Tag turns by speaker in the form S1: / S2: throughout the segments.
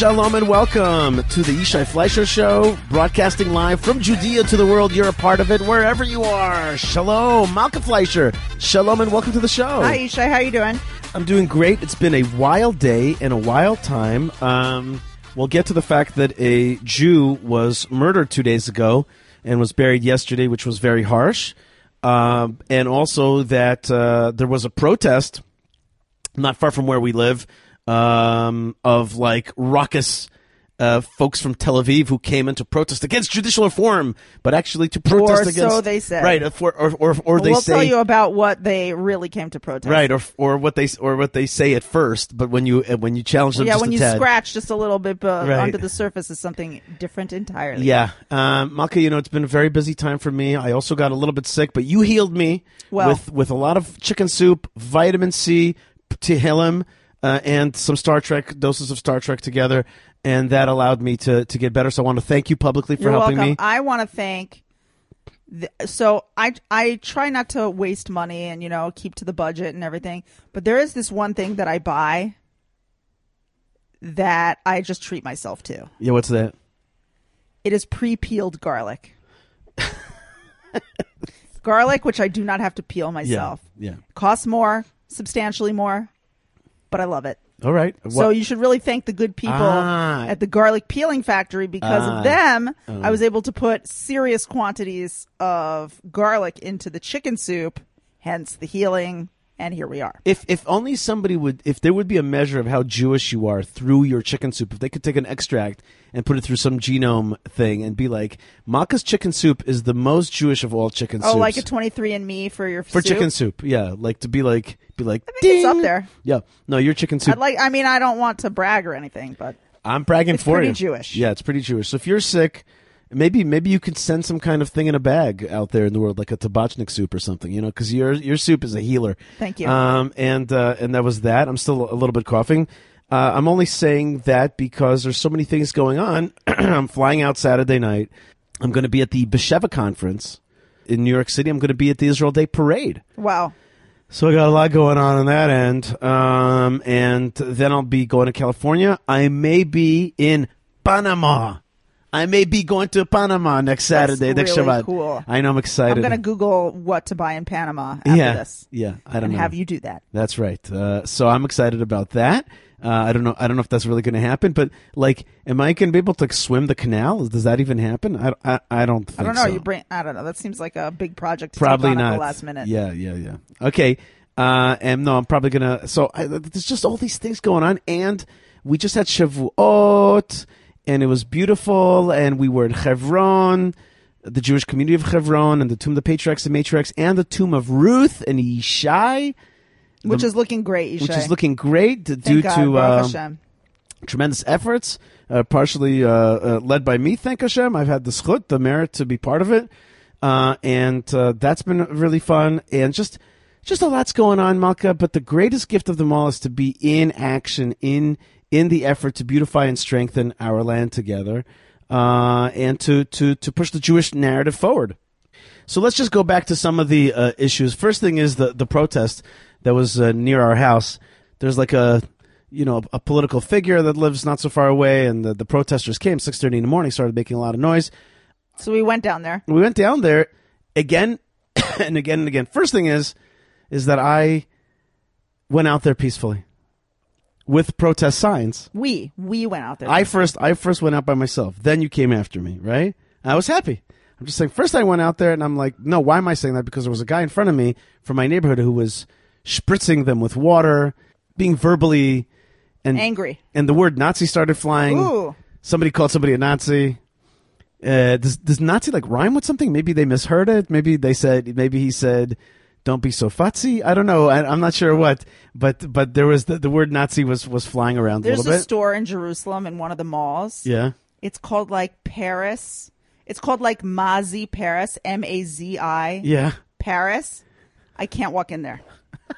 S1: Shalom and welcome to the Yishai Fleisher Show, broadcasting live from Judea to the world. You're a part of it wherever you are. Shalom, Malka Fleisher. Shalom and welcome to the show.
S2: Hi, Yishai. How you doing?
S1: I'm doing great. It's been a wild day and a wild time. We'll get to the fact that a Jew was murdered 2 days ago and was buried yesterday, which was very harsh. And also that there was a protest not far from where we live of like raucous folks from Tel Aviv who came in to protest against judicial reform, but actually to protest against.
S2: So they said,
S1: right? Or they
S2: we'll
S1: say.
S2: We'll tell you about what they really came to protest,
S1: right? Or what they say at first, but when you challenge them,
S2: when you
S1: tad,
S2: scratch just a little bit
S1: right.
S2: under the surface is something different entirely.
S1: Yeah, Malka, it's been a very busy time for me. I also got a little bit sick, but you healed me with a lot of chicken soup, vitamin C, Tehillim, and some doses of Star Trek together. And that allowed me to get better. So I want to thank you publicly for helping me.
S2: I want to thank. So I try not to waste money and keep to the budget and everything. But there is this one thing that I buy that I just treat myself to.
S1: Yeah, what's that?
S2: It is pre-peeled garlic. Garlic, which I do not have to peel myself.
S1: Yeah.
S2: Costs more, substantially more, but I love it.
S1: All right.
S2: So you should really thank the good people at the garlic peeling factory. Because of them, I was able to put serious quantities of garlic into the chicken soup, hence the healing, and here we are.
S1: If only somebody if there would be a measure of how Jewish you are through your chicken soup, if they could take an extract and put it through some genome thing and be like, Malka's chicken soup is the most Jewish of all chicken soups.
S2: Oh, like a 23andMe for your soup?
S1: chicken soup, yeah. Like to be like,
S2: I think
S1: ding!
S2: it's up there.
S1: Yeah. No, your chicken soup.
S2: I don't want to brag or anything, but
S1: I'm bragging for you.
S2: It's pretty Jewish.
S1: Yeah, it's pretty Jewish. So if you're sick, maybe you could send some kind of thing in a bag out there in the world, like a tabachnik soup or something, because your soup is a healer.
S2: Thank you.
S1: And that was that. I'm still a little bit coughing. I'm only saying that because there's so many things going on. I'm flying out Saturday night. I'm going to be at the Besheva conference in New York City. I'm going to be at the Israel Day parade.
S2: Wow.
S1: So I got a lot going on that end. And then I'll be going to California. I may be in Panama. I may be going to Panama next Saturday, next Shabbat.
S2: Cool.
S1: I know, I'm excited.
S2: I'm going to Google what to buy in Panama after this.
S1: Yeah, I don't know.
S2: And have you do that.
S1: That's right. So I'm excited about that. I don't know if that's really going to happen, but am I going to be able to swim the canal? Does that even happen? I don't think so.
S2: I don't know. I don't know. That seems like a big project to
S1: probably
S2: take on
S1: not
S2: at the last minute.
S1: Yeah. Okay. And no, I'm probably going to. So there's just all these things going on, and we just had Shavuot. And it was beautiful, and we were in Hebron, the Jewish community of Hebron, and the tomb of the patriarchs and matriarchs, and the tomb of Ruth and Yishai.
S2: Which is looking great, Yishai.
S1: Which is looking great due to tremendous efforts, partially led by me, thank Hashem. I've had the zchut, the merit to be part of it. And that's been really fun. And just a lot's going on, Malka. But the greatest gift of them all is to be in action, in the effort to beautify and strengthen our land together, and to push the Jewish narrative forward. So let's just go back to some of the issues. First thing is the protest that was near our house. There's like a political figure that lives not so far away, and the protesters came 6:30 in the morning, started making a lot of noise.
S2: So we went down there.
S1: We went down there again and again and again. First thing is that I went out there peacefully with protest signs.
S2: We went out there.
S1: I first went out by myself. Then you came after me, right? I was happy. I'm just saying, first I went out there and I'm like, no, why am I saying that? Because there was a guy in front of me from my neighborhood who was spritzing them with water, being verbally and
S2: angry.
S1: And the word Nazi started flying.
S2: Ooh.
S1: Somebody called somebody a Nazi. Does Nazi rhyme with something? Maybe they misheard it. Maybe he said, don't be so futzy. I don't know. I'm not sure what, but there was the word Nazi was flying around a little bit.
S2: There's a store in Jerusalem in one of the malls.
S1: Yeah.
S2: It's called Paris. It's called Mazi Paris, Mazi.
S1: Yeah.
S2: Paris. I can't walk in there.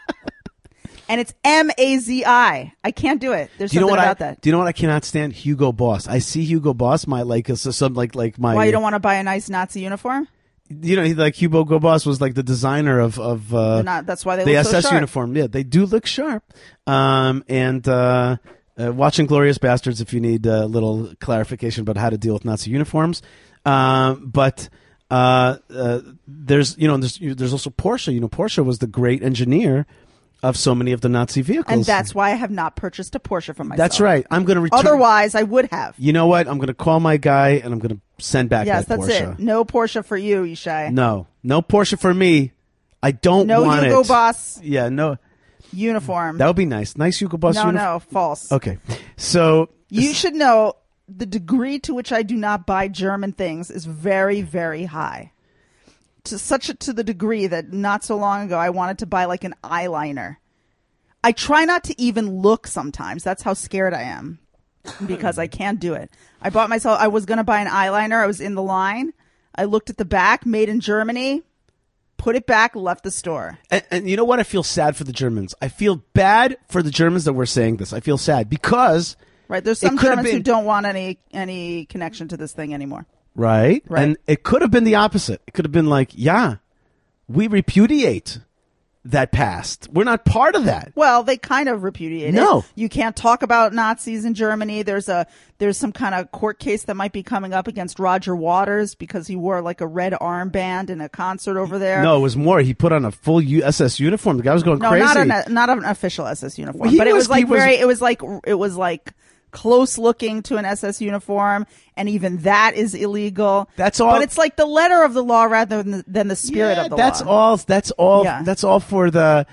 S2: And it's Mazi. I can't do it. There's something about that.
S1: Do you know what I cannot stand? Hugo Boss. I see Hugo Boss. My
S2: Why you don't want to buy a nice Nazi uniform?
S1: Hugo Boss was the designer of
S2: that's why they
S1: the
S2: look so
S1: SS
S2: sharp.
S1: uniform. Yeah, they do look sharp. And Watch Inglourious Bastards if you need a little clarification about how to deal with Nazi uniforms. But there's also Porsche. Porsche was the great engineer of so many of the Nazi vehicles.
S2: And that's why I have not purchased a Porsche for myself.
S1: That's right. I'm going to return.
S2: Otherwise, I would have.
S1: You know what? I'm going to call my guy and I'm going to send back that Porsche.
S2: Yes, that's it. No Porsche for you, Yishai.
S1: No Porsche for me. I don't want it.
S2: No Hugo Boss.
S1: Yeah, no.
S2: Uniform.
S1: That would be nice. Nice Hugo Boss uniform.
S2: No, false.
S1: Okay. So.
S2: You should know the degree to which I do not buy German things is very, very high. To the degree that not so long ago I wanted to buy like an eyeliner. I try not to even look sometimes. That's how scared I am because I can't do it. I was going to buy an eyeliner. I was in the line. I looked at the back, made in Germany, put it back, left the store.
S1: And you know what? I feel sad for the Germans. I feel bad for the Germans that we're saying this. I feel sad because
S2: there's some Germans who don't want any connection to this thing anymore.
S1: Right. And it could have been the opposite. It could have been like, yeah, we repudiate that past. We're not part of that.
S2: Well, they kind of repudiate it. You can't talk about Nazis in Germany. There's some kind of court case that might be coming up against Roger Waters because he wore like a red armband in a concert over there.
S1: No, it was more. He put on a full SS uniform. The guy was going crazy.
S2: Not an official SS uniform, but it was like close looking to an SS uniform, and even that is illegal.
S1: That's all.
S2: But it's like the letter of the law rather than the spirit of the law.
S1: That's all for the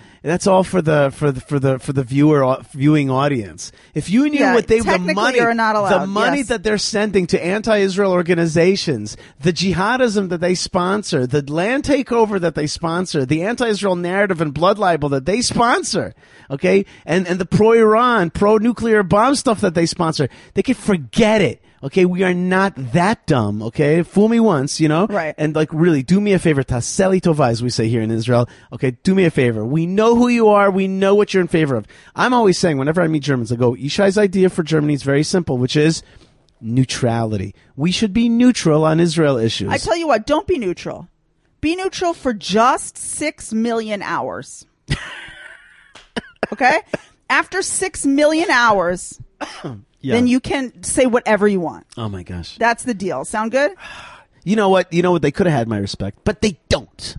S1: viewing audience. If you knew what the money that they're sending to anti-Israel organizations, the jihadism that they sponsor, the land takeover that they sponsor, the anti-Israel narrative and blood libel that they sponsor, okay, and the pro-Iran, pro-nuclear bomb stuff that they sponsor, they could forget it. Okay, we are not that dumb, okay? Fool me once,
S2: Right.
S1: And really, do me a favor, taseli tova, as we say here in Israel. Okay, do me a favor. We know who you are. We know what you're in favor of. I'm always saying, whenever I meet Germans, I go, Yishai's idea for Germany is very simple, which is neutrality. We should be neutral on Israel issues.
S2: I tell you what, don't be neutral. Be neutral for just 6 million hours. Okay? After 6 million hours... Yeah. Then you can say whatever you want.
S1: Oh my gosh.
S2: That's the deal. Sound good?
S1: You know what? They could have had my respect, but they don't.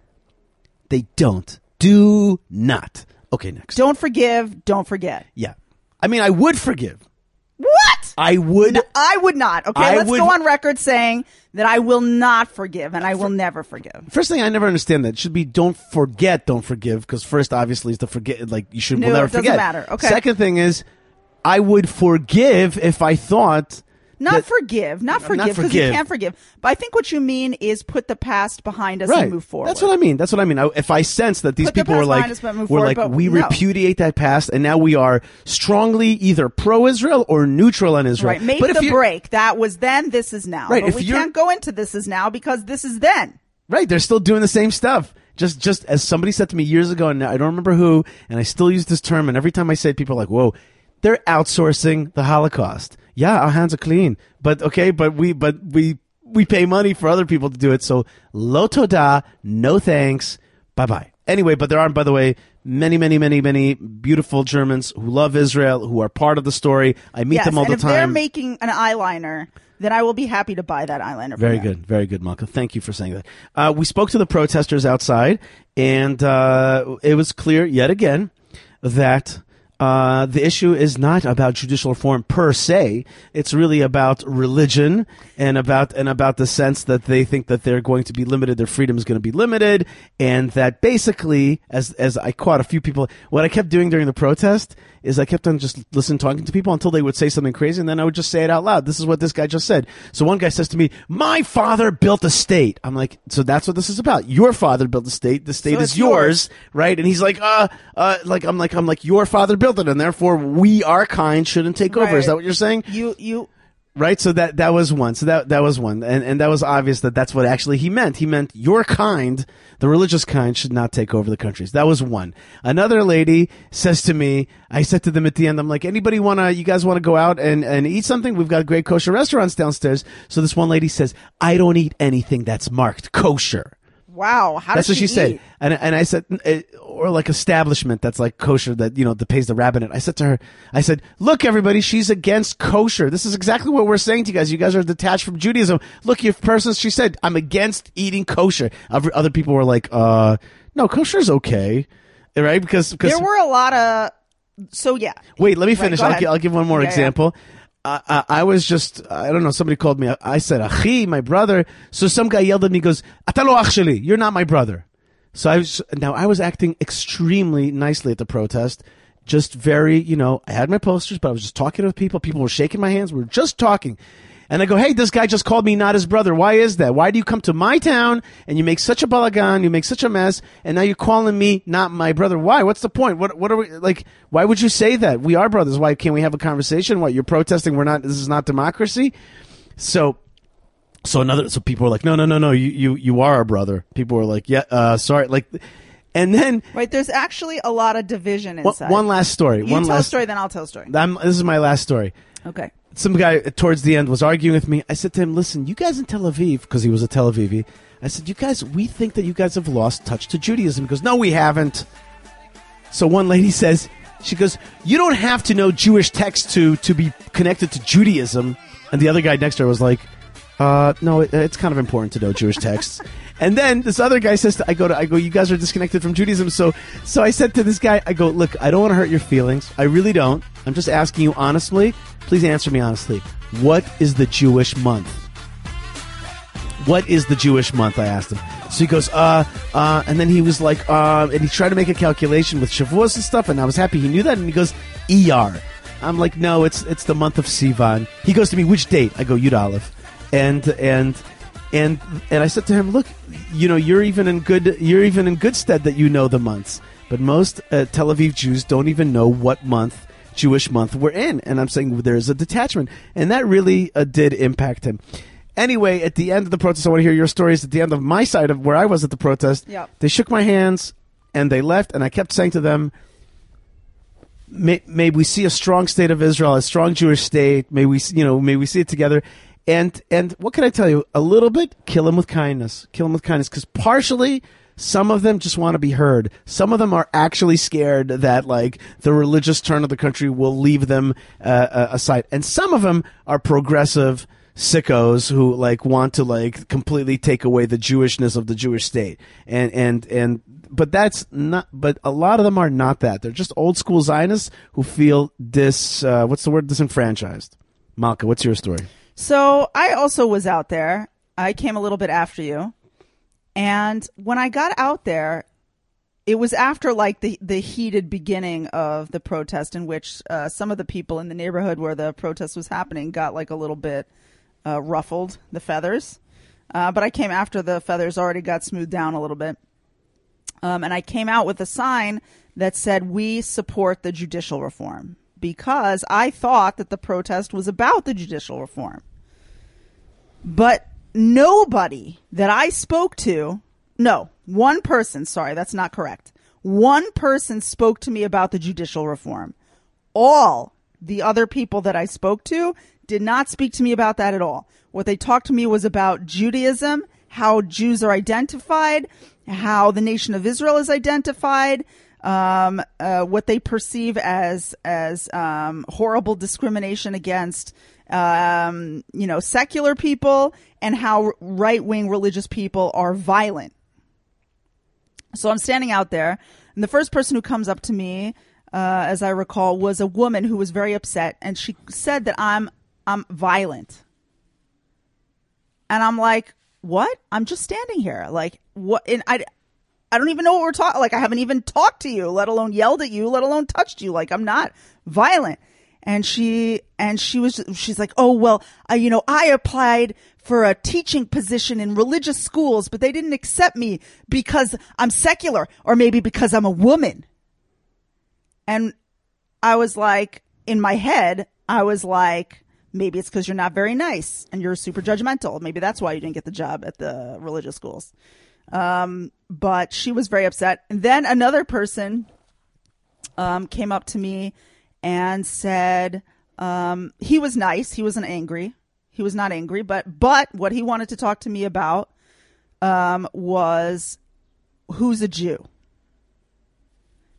S1: They don't. Do not. Okay, next.
S2: Don't forgive. Don't forget.
S1: Yeah. I mean, I would forgive.
S2: What?
S1: I would.
S2: No, I would not. Okay, let's go on record saying that I will not forgive and I will never forgive.
S1: First thing, I never understand that. It should be don't forget, don't forgive, because first, obviously, is to forget, like, you should will never forget.
S2: It doesn't matter. Okay.
S1: Second thing is, I would forgive if I thought...
S2: Not forgive, because you can't forgive. But I think what you mean is put the past behind us and move forward.
S1: That's what I mean. If I sense that these people were like, we repudiate that past, and now we are strongly either pro-Israel or neutral on Israel.
S2: Right, make the break. That was then, this is now.
S1: Right,
S2: but we can't go into this is now because this is then.
S1: Right, they're still doing the same stuff. Just as somebody said to me years ago, and I don't remember who, and I still use this term, and every time I say it, people are like, whoa, they're outsourcing the Holocaust. Yeah, our hands are clean, but we pay money for other people to do it. So lo toda, no thanks, bye bye. Anyway, but there are, by the way, many beautiful Germans who love Israel, who are part of the story. I meet them all the time.
S2: If they're making an eyeliner, then I will be happy to buy that eyeliner.
S1: Very good, Malka. Thank you for saying that. We spoke to the protesters outside, and it was clear yet again that. The issue is not about judicial reform per se. It's really about religion and about the sense that they think that they're going to be limited, their freedom is going to be limited, and that basically, as I caught a few people, what I kept doing during the protest is I kept on just talking to people until they would say something crazy, and then I would just say it out loud. This is what this guy just said. So one guy says to me, "My father built a state." I'm like, so that's what this is about. Your father built a state. The state is yours, right? And he's like, I'm like, your father built it, and therefore we, our kind, shouldn't take over. Is that what you're saying?
S2: You.
S1: Right, so that was one. So that was one, and that was obvious that that's what actually he meant. He meant your kind, the religious kind, should not take over the countries. That was one. Another lady says to me, I said to them at the end, I'm like, you guys want to go out and eat something? We've got great kosher restaurants downstairs. So this one lady says, I don't eat anything that's marked kosher.
S2: Wow,
S1: that's what she said. And I said, or like establishment that's like kosher that, you know, that pays the rabbinate. I said to her, I said, look, everybody, she's against kosher. This is exactly what we're saying to you guys. You guys are detached from Judaism. Look, your person, she said, I'm against eating kosher. Other people were like, no, kosher's okay. Right? Because
S2: there were a lot of, so yeah.
S1: Wait, let me finish. I'll give one more example. Yeah. I was just, I don't know, somebody called me. I said, Achi, my brother. So some guy yelled at me, goes, Ata lo ach sheli, you're not my brother. So I was acting extremely nicely at the protest. Just very, you know, I had my posters, but I was just talking to people. People were shaking my hands. We were just talking. And I go, hey, this guy just called me not his brother. Why is that? Why do you come to my town and you make such a balagan, you make such a mess, and now you're calling me not my brother? Why? What's the point? What are we, like, why would you say that? We are brothers. Why can't we have a conversation? What, you're protesting? This is not democracy? So people were like, no, you are our brother. People were like, yeah, sorry. Like, and then.
S2: Right, there's actually a lot of division inside.
S1: One last story.
S2: You tell a story, then I'll tell a story.
S1: This is my last story.
S2: Okay.
S1: Some guy towards the end was arguing with me. I said to him, listen, you guys in Tel Aviv, because he was a Tel Avivi, I said, you guys, we think that you guys have lost touch to Judaism. He goes, no, we haven't. So one lady says, she goes, you don't have to know Jewish texts to be connected to Judaism. And the other guy next to her was like, no, it's kind of important to know Jewish texts. And then this other guy says, I go, you guys are disconnected from Judaism. So I said to this guy, I go, look, I don't want to hurt your feelings. I really don't. I'm just asking you honestly. Please answer me honestly. What is the Jewish month? What is the Jewish month? I asked him. So he goes, and then he was like, and he tried to make a calculation with Shavuos and stuff, and I was happy he knew that, and he goes, ER. I'm like, no, it's the month of Sivan. He goes to me, which date? I go, Yud Aleph. And I said to him, look, you know, you're even in good stead that you know the months. But most Tel Aviv Jews don't even know what Jewish month we're in. And I'm saying there's a detachment. And that really did impact him. Anyway, at the end of the protest, I want to hear your stories. At the end of my side of where I was at the protest, They shook my hands and they left. And I kept saying to them, may we see a strong state of Israel, a strong Jewish state. May we see it together. And what can I tell you? A little bit, kill them with kindness. Kill them with kindness. Because partially, some of them just want to be heard. Some of them are actually scared that, like, the religious turn of the country will leave them aside. And some of them are progressive sickos who, like, want to, like, completely take away the Jewishness of the Jewish state. But that's not. But a lot of them are not that. They're just old school Zionists who feel disenfranchised. Malka, what's your story?
S2: So I also was out there. I came a little bit after you. And when I got out there, it was after like the heated beginning of the protest in which some of the people in the neighborhood where the protest was happening got like a little bit ruffled, the feathers. But I came after the feathers already got smoothed down a little bit. And I came out with a sign that said, we support the judicial reform. Because I thought that the protest was about the judicial reform. But nobody that I spoke to, one person, sorry, that's not correct. One person spoke to me about the judicial reform. All the other people that I spoke to did not speak to me about that at all. What they talked to me was about Judaism, how Jews are identified, how the nation of Israel is identified, what they perceive as horrible discrimination against, secular people, and how right-wing religious people are violent. So I'm standing out there, and the first person who comes up to me, as I recall, was a woman who was very upset, and she said that I'm violent. And I'm like, what? I'm just standing here. Like, what? And I don't even know what we're talking. Like, I haven't even talked to you, let alone yelled at you, let alone touched you. Like, I'm not violent. And she's like, oh, well, I applied for a teaching position in religious schools, but they didn't accept me because I'm secular, or maybe because I'm a woman. And I was like, in my head, I was like, maybe it's because you're not very nice and you're super judgmental. Maybe that's why you didn't get the job at the religious schools. But she was very upset. And then another person came up to me and said he was nice. He wasn't angry. He was not angry. But what he wanted to talk to me about was who's a Jew.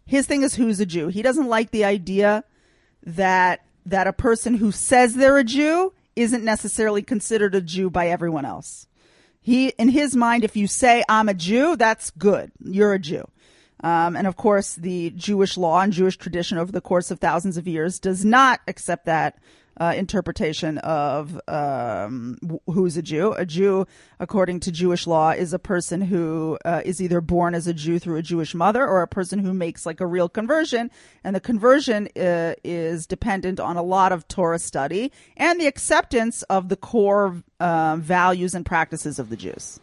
S2: his thing is who's a Jew. He doesn't like the idea that a person who says they're a Jew isn't necessarily considered a Jew by everyone else. In his mind, if you say I'm a Jew, that's good. You're a Jew. And of course, the Jewish law and Jewish tradition over the course of thousands of years does not accept that interpretation of who's a Jew. A Jew, according to Jewish law, is a person who is either born as a Jew through a Jewish mother or a person who makes like a real conversion. And the conversion is dependent on a lot of Torah study and the acceptance of the core values and practices of the Jews.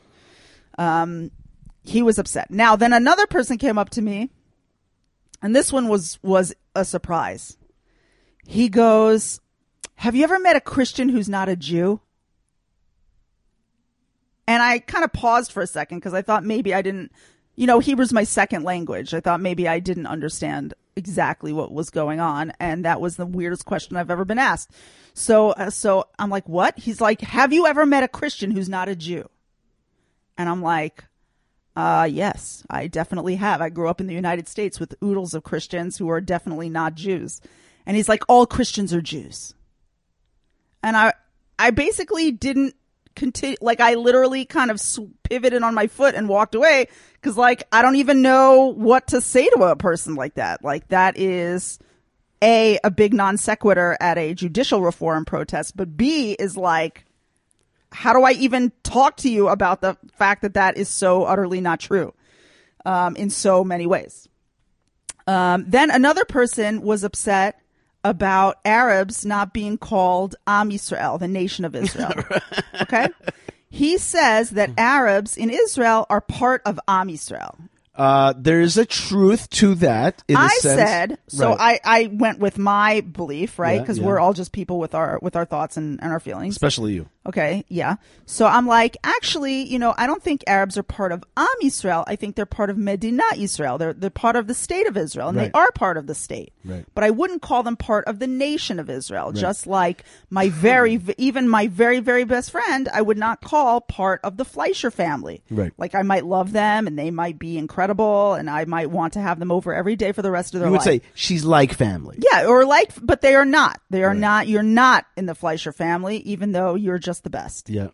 S2: He was upset. Now, then another person came up to me, and this one was a surprise. He goes, have you ever met a Christian who's not a Jew? And I kind of paused for a second because I thought maybe I didn't, Hebrew's my second language. I thought maybe I didn't understand exactly what was going on. And that was the weirdest question I've ever been asked. So I'm like, what? He's like, have you ever met a Christian who's not a Jew? And I'm like, yes, I definitely have. I grew up in the United States with oodles of Christians who are definitely not Jews. And he's like, all Christians are Jews. And I basically didn't continue. Like, I literally kind of pivoted on my foot and walked away because, like, I don't even know what to say to a person like that. Like, that is a big non sequitur at a judicial reform protest. But B is like, how do I even talk to you about the fact that that is so utterly not true in so many ways? Then another person was upset about Arabs not being called Am Yisrael, the nation of Israel. Okay? He says that Arabs in Israel are part of Am Yisrael.
S1: There is a truth to that. I
S2: said, so right. I went with my belief, right? Because we're all just people with our thoughts and our feelings.
S1: Especially you.
S2: Okay, yeah. So I'm like, actually, I don't think Arabs are part of Am Yisrael. I think they're part of Medina Yisrael. They're part of the state of Israel, and they are part of the state.
S1: Right.
S2: But I wouldn't call them part of the nation of Israel. Right. Just like even my very, very best friend, I would not call part of the Fleischer family.
S1: Right.
S2: Like, I might love them, and they might be incredible, and I might want to have them over every day for the rest of their life.
S1: You would say she's like family.
S2: Yeah, or like, but they are not. They are not. You're not in the Fleischer family, even though you're just the best.
S1: Yeah.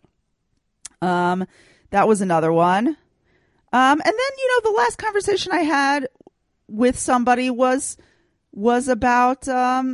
S2: That was another one. And then, the last conversation I had with somebody was about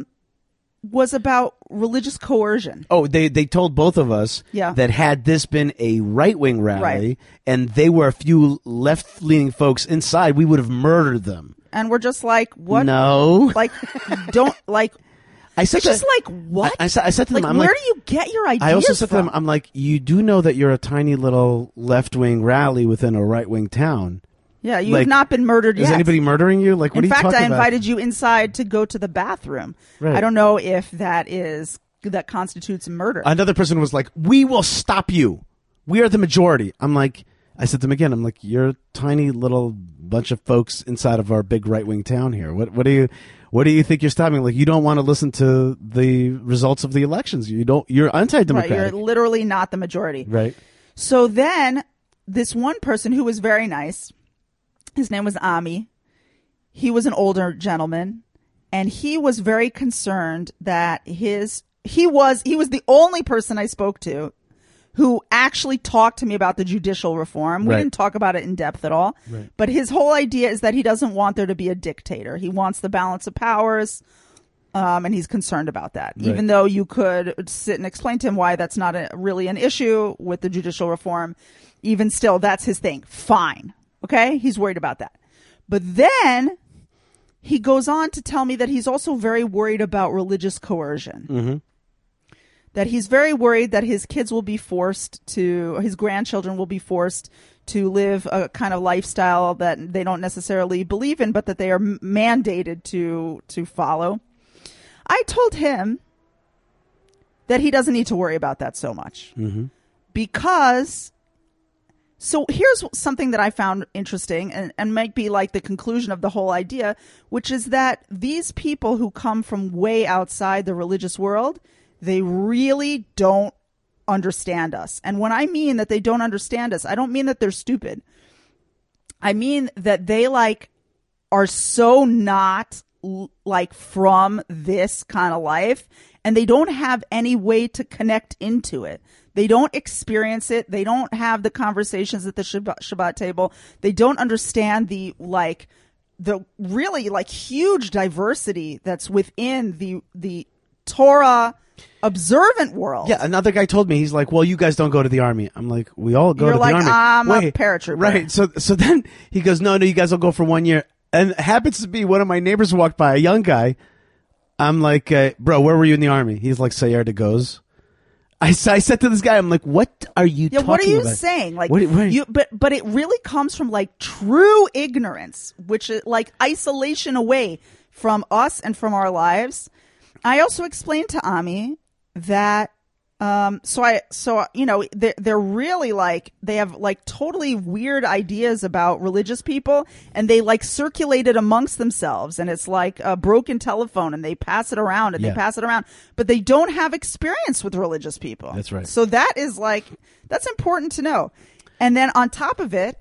S2: religious coercion.
S1: Oh, they told both of us that had this been a right-wing rally and they were a few left-leaning folks inside, we would have murdered them.
S2: And we're just like, what?
S1: No.
S2: Like, don't, like...
S1: I said
S2: just like, what?
S1: I said to them,
S2: like,
S1: I'm
S2: where
S1: like,
S2: do you get your ideas from?
S1: I also said to them, I'm like, you do know that you're a tiny little left-wing rally within a right-wing town.
S2: Yeah, you've not been murdered yet.
S1: Is anybody murdering you? Like, what are you talking about?
S2: In fact, I invited you inside to go to the bathroom.
S1: Right.
S2: I don't know if that constitutes murder.
S1: Another person was like, we will stop you. We are the majority. I said to them again, I'm like, you're a tiny little bunch of folks inside of our big right-wing town here. What do you think you're stopping? Like, you don't want to listen to the results of the elections. You're anti-democratic.
S2: Right, you're literally not the majority.
S1: Right.
S2: So then this one person who was very nice, his name was Ami. He was an older gentleman, and he was very concerned that he was the only person I spoke to who actually talked to me about the judicial reform. We didn't talk about it in depth at all.
S1: Right.
S2: But his whole idea is that he doesn't want there to be a dictator. He wants the balance of powers, and he's concerned about that. Right. Even though you could sit and explain to him why that's not really an issue with the judicial reform, even still, that's his thing. Fine. Okay? He's worried about that. But then he goes on to tell me that he's also very worried about religious coercion.
S1: Mm-hmm.
S2: That he's very worried that his grandchildren will be forced to live a kind of lifestyle that they don't necessarily believe in, but that they are mandated to follow. I told him that he doesn't need to worry about that so much.
S1: Mm-hmm.
S2: Because, so here's something that I found interesting and might be like the conclusion of the whole idea, which is that these people who come from way outside the religious world, they really don't understand us. And when I mean that they don't understand us, I don't mean that they're stupid. I mean that they are so not like from this kind of life, and they don't have any way to connect into it. They don't experience it. They don't have the conversations at the Shabbat table. They don't understand the really like huge diversity that's within the Torah observant world.
S1: Yeah, another guy told me, he's like, well, you guys don't go to the army. I'm like, we all go to the army.
S2: I'm a paratrooper.
S1: Right. So then he goes, no, you guys will go for 1 year. And it happens to be one of my neighbors walked by, a young guy. I'm like, bro, where were you in the army? He's like, Sayar de Goz. I said to this guy, I'm like, what are you talking about?
S2: What are you saying? Like, but it really comes from like true ignorance, which is like isolation away from us and from our lives. I also explained to Ami that, they're really like, they have like totally weird ideas about religious people, and they like circulate it amongst themselves, and it's like a broken telephone, and they pass it around and they pass it around, but they don't have experience with religious people.
S1: That's right.
S2: So that's important to know. And then on top of it,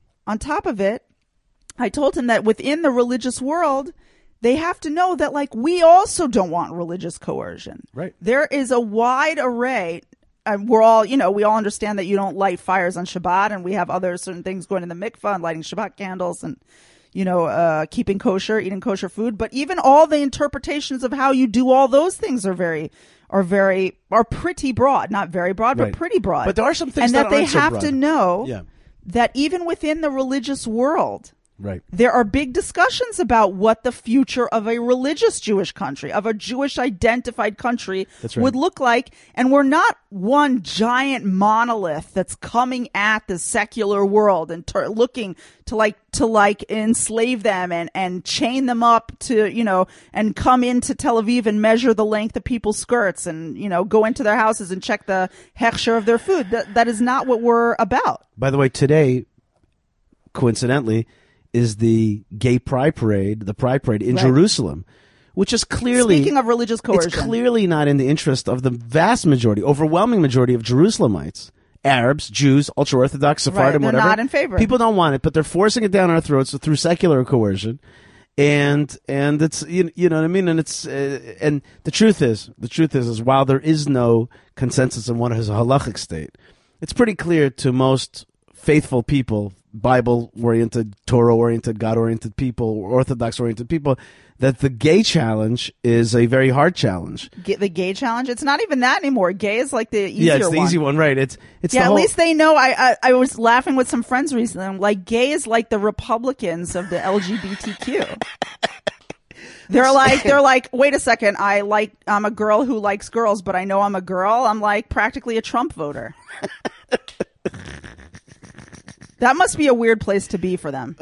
S2: I told him that within the religious world, they have to know that, like, we also don't want religious coercion.
S1: Right.
S2: There is a wide array. We all understand that you don't light fires on Shabbat, and we have other certain things going in the mikvah and lighting Shabbat candles and, keeping kosher, eating kosher food. But even all the interpretations of how you do all those things are pretty broad. Not very broad, but pretty broad.
S1: But there are some things
S2: and that they have
S1: so
S2: to know that even within the religious world,
S1: right,
S2: there are big discussions about what the future of a religious Jewish country, of a Jewish identified country would look like. And we're not one giant monolith that's coming at the secular world and looking to enslave them and chain them up to, and come into Tel Aviv and measure the length of people's skirts and, go into their houses and check the hechsher of their food. That is not what we're about.
S1: By the way, today, coincidentally, is the Gay Pride Parade, the Pride Parade in Jerusalem, which is clearly...
S2: Speaking of religious coercion.
S1: It's clearly not in the interest of the vast majority, overwhelming majority of Jerusalemites. Arabs, Jews, ultra-Orthodox, Sephardim,
S2: they're
S1: whatever.
S2: Not in favor.
S1: People don't want it, but they're forcing it down our throats through secular coercion. And it's, you know what I mean? And it's, and the truth is while there is no consensus on what is a halachic state, it's pretty clear to most faithful people, Bible-oriented, Torah-oriented, God-oriented people, Orthodox-oriented people, that the gay challenge is a very hard challenge.
S2: The gay challenge? It's not even that anymore. Gay is like the easier one.
S1: Yeah, it's the easy one, right. It's
S2: at least they know. I was laughing with some friends recently. I'm like, gay is like the Republicans of the LGBTQ. They're like, wait a second, I'm a girl who likes girls, but I know I'm a girl. I'm like practically a Trump voter. That must be a weird place to be for them.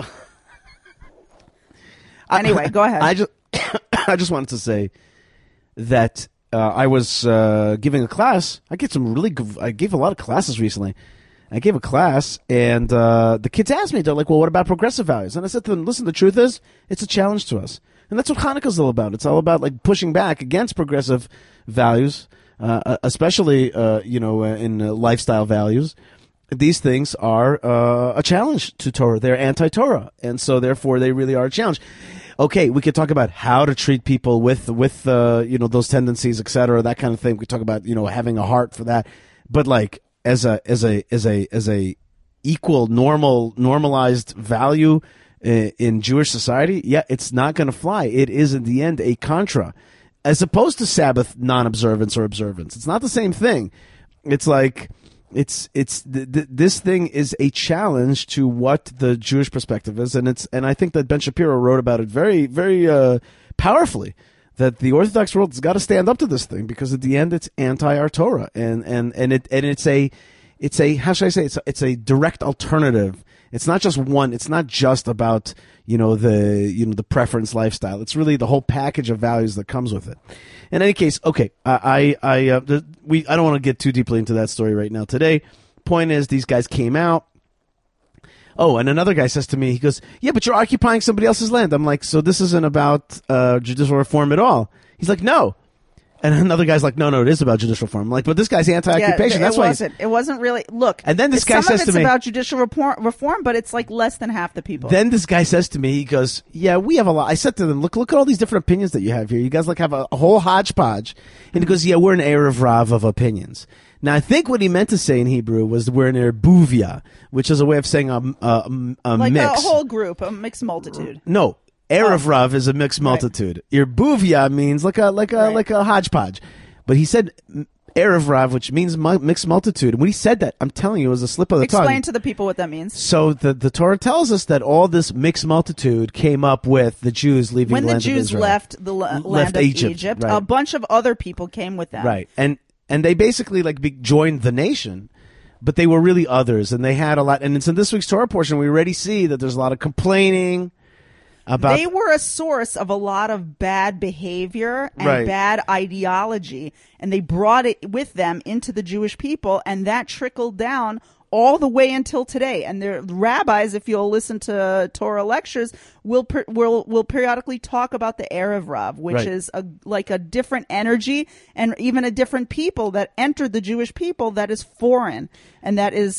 S2: Anyway, go ahead.
S1: I just wanted to say that I was giving a class. I gave a lot of classes recently. I gave a class, and the kids asked me, they're like, well, what about progressive values? And I said to them, listen, the truth is, it's a challenge to us. And that's what Hanukkah's all about. It's all about like pushing back against progressive values, especially in lifestyle values. These things are a challenge to Torah. They're anti-Torah, and so therefore they really are a challenge. Okay, we could talk about how to treat people with those tendencies, etc., that kind of thing. We talk about having a heart for that, but like as a equal normalized value in Jewish society, it's not going to fly. It is in the end a contra, as opposed to Sabbath non-observance or observance. It's not the same thing. It's like this thing is a challenge to what the Jewish perspective is, and I think that Ben Shapiro wrote about it very, very powerfully. That the Orthodox world has got to stand up to this thing, because at the end it's anti our Torah, and it's a how should I say, it's a direct alternative. It's not just one. It's not just about the preference lifestyle. It's really the whole package of values that comes with it. In any case, okay, I don't want to get too deeply into that story right now today. Point is, these guys came out. Oh, and another guy says to me, he goes, yeah, but you're occupying somebody else's land. I'm like, so this isn't about judicial reform at all. He's like, no. And another guy's like, no, it is about judicial reform. I'm like, but this guy's anti-occupation.
S2: Yeah,
S1: That's why
S2: it wasn't really. Look,
S1: and then this guy says to me,
S2: some of it's about judicial reform, but it's like less than half the people.
S1: Then this guy says to me, he goes, yeah, we have a lot. I said to them, look at all these different opinions that you have here. You guys like have a whole hodgepodge. And he goes, yeah, we're an Erev Rav of opinions. Now, I think what he meant to say in Hebrew was we're an erbuvia, which is a way of saying a
S2: like
S1: mix.
S2: A whole group, a mixed multitude.
S1: No. Erev Rav is a mixed multitude. Right. Erbuvia means like a hodgepodge. But he said Erev Rav, which means mixed multitude. And when he said that, I'm telling you, it was a slip of the tongue.
S2: Explain to the people what that means.
S1: So the Torah tells us that all this mixed multitude came up with the Jews leaving the land of Israel.
S2: When the Jews left the land of Egypt, right. A bunch of other people came with them.
S1: Right. And they basically joined the nation. But they were really others, and they had a lot. And it's in this week's Torah portion we already see that there's a lot of complaining.
S2: They were a source of a lot of bad behavior and bad ideology, and they brought it with them into the Jewish people, and that trickled down all the way until today. And the rabbis, if you'll listen to Torah lectures, will periodically talk about the Erev Rav, which is like a different energy and even a different people that entered the Jewish people that is foreign, and that is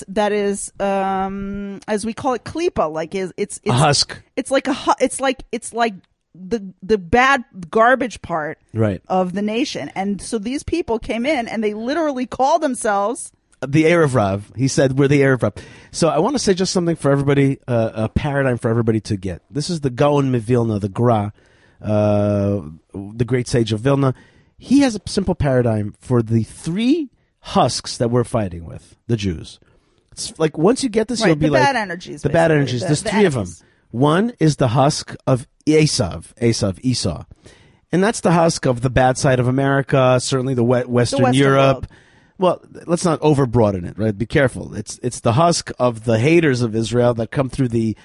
S2: as we call it klipa, like it's
S1: a husk.
S2: It's like it's like the bad garbage part of the nation, and so these people came in and they literally called themselves
S1: the Erev Rav. He said, we're the Erev Rav. So I want to say just something for everybody, a paradigm for everybody to get. This is the Gaon Mivilna, the Gra, the great sage of Vilna. He has a simple paradigm for the three husks that we're fighting with, the Jews. It's like once you get this, you'll be like...
S2: bad energies.
S1: The bad energies. There's three of them. One is the husk of Esau. And that's the husk of the bad side of America, certainly the Western Europe.
S2: World.
S1: Well, let's not overbroaden it, right? Be careful. It's the husk of the haters of Israel that come through the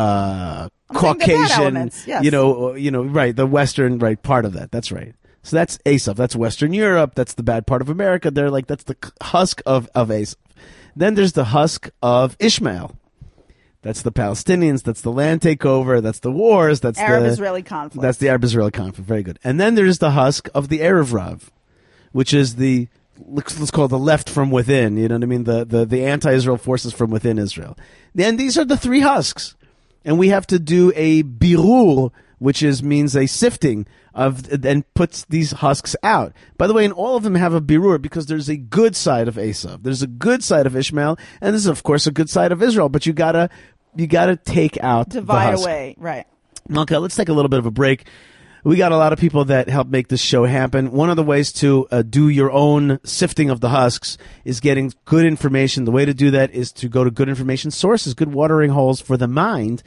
S1: Caucasian, the Western, part of that. That's right. So that's Esau. That's Western Europe. That's the bad part of America. That's the husk of Esau. Then there's the husk of Ishmael. That's the Palestinians. That's the land takeover. That's the wars. That's
S2: Arab-Israeli conflict.
S1: That's the Arab-Israeli conflict. Very good. And then there's the husk of the Erev Rav, which is let's call it the left from within. You know what I mean? The anti-Israel forces from within Israel. Then these are the three husks, and we have to do a birur, which means a sifting and puts these husks out. By the way, and all of them have a birur because there's a good side of Esau, there's a good side of Ishmael, and there's of course a good side of Israel. But you gotta take out
S2: divide
S1: the husk.
S2: Away, right?
S1: Malka, let's take a little bit of a break. We got a lot of people that help make this show happen. One of the ways to do your own sifting of the husks is getting good information. The way to do that is to go to good information sources, good watering holes for the mind,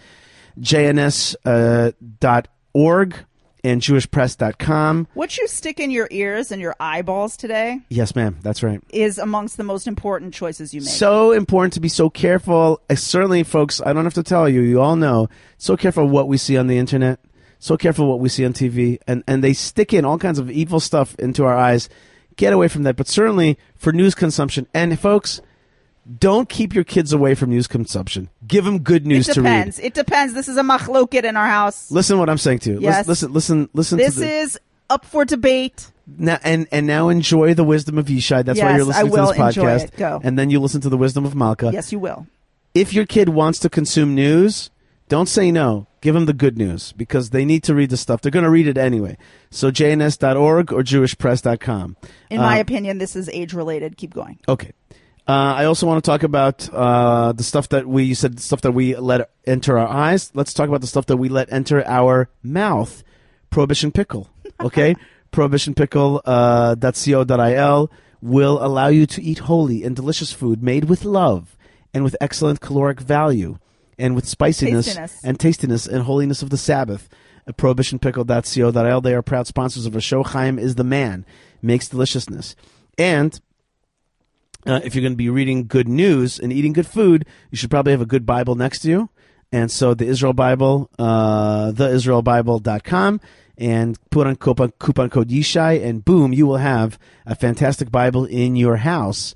S1: jns.org and jewishpress.com.
S2: What you stick in your ears and your eyeballs today?
S1: Yes, ma'am. That's right.
S2: Is amongst the most important choices you make.
S1: So important to be so careful. Certainly, folks, I don't have to tell you. You all know. So careful what we see on the internet. So careful what we see on TV, and they stick in all kinds of evil stuff into our eyes. Get away from that. But certainly for news consumption, and folks, don't keep your kids away from news consumption. Give them good news to read.
S2: It depends. This is a machloket in our house.
S1: Listen to what I'm saying to you.
S2: Yes.
S1: Listen.
S2: This is up for debate.
S1: Now and now enjoy the wisdom of Yishai. That's why you're listening to this podcast.
S2: Enjoy it. Go.
S1: And then you listen to the wisdom of Malka.
S2: Yes, you will.
S1: If your kid wants to consume news, don't say no. Give them the good news because they need to read the stuff. They're going to read it anyway. So jns.org or jewishpress.com.
S2: In my opinion, this is age-related. Keep going.
S1: Okay. I also want to talk about the stuff that you said, the stuff that we let enter our eyes. Let's talk about the stuff that we let enter our mouth. Prohibition Pickle. Okay? Prohibitionpickle.co.il will allow you to eat holy and delicious food made with love and with excellent caloric value. And with spiciness and tastiness and holiness of the Sabbath. Prohibitionpickle.co.il. They are proud sponsors of our show. Chaim is the man. Makes deliciousness. And if you're going to be reading good news and eating good food, you should probably have a good Bible next to you. And so the Israel Bible, theisraelbible.com, and put on coupon code Yishai, and boom, you will have a fantastic Bible in your house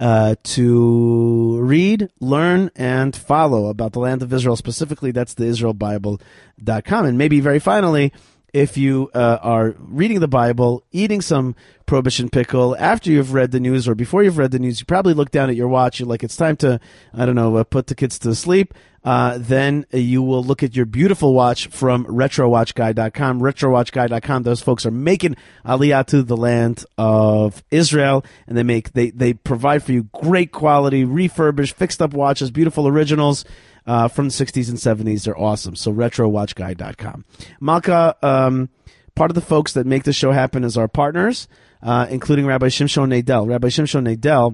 S1: to read, learn, and follow about the land of Israel. Specifically, that's the IsraelBible.com. And maybe very finally, if you are reading the Bible, eating some Prohibition pickle, after you've read the news or before you've read the news, you probably look down at your watch. You're like, it's time to, put the kids to sleep. Then you will look at your beautiful watch from RetroWatchGuy.com. RetroWatchGuy.com. Those folks are making Aliyah to the land of Israel, and they provide for you great quality, refurbished, fixed up watches, beautiful originals. From the 60s and 70s. They're awesome. So RetroWatchGuy.com. Malka, part of the folks that make the show happen is our partners, including Rabbi Shimshon Nadel. Rabbi Shimshon Nadel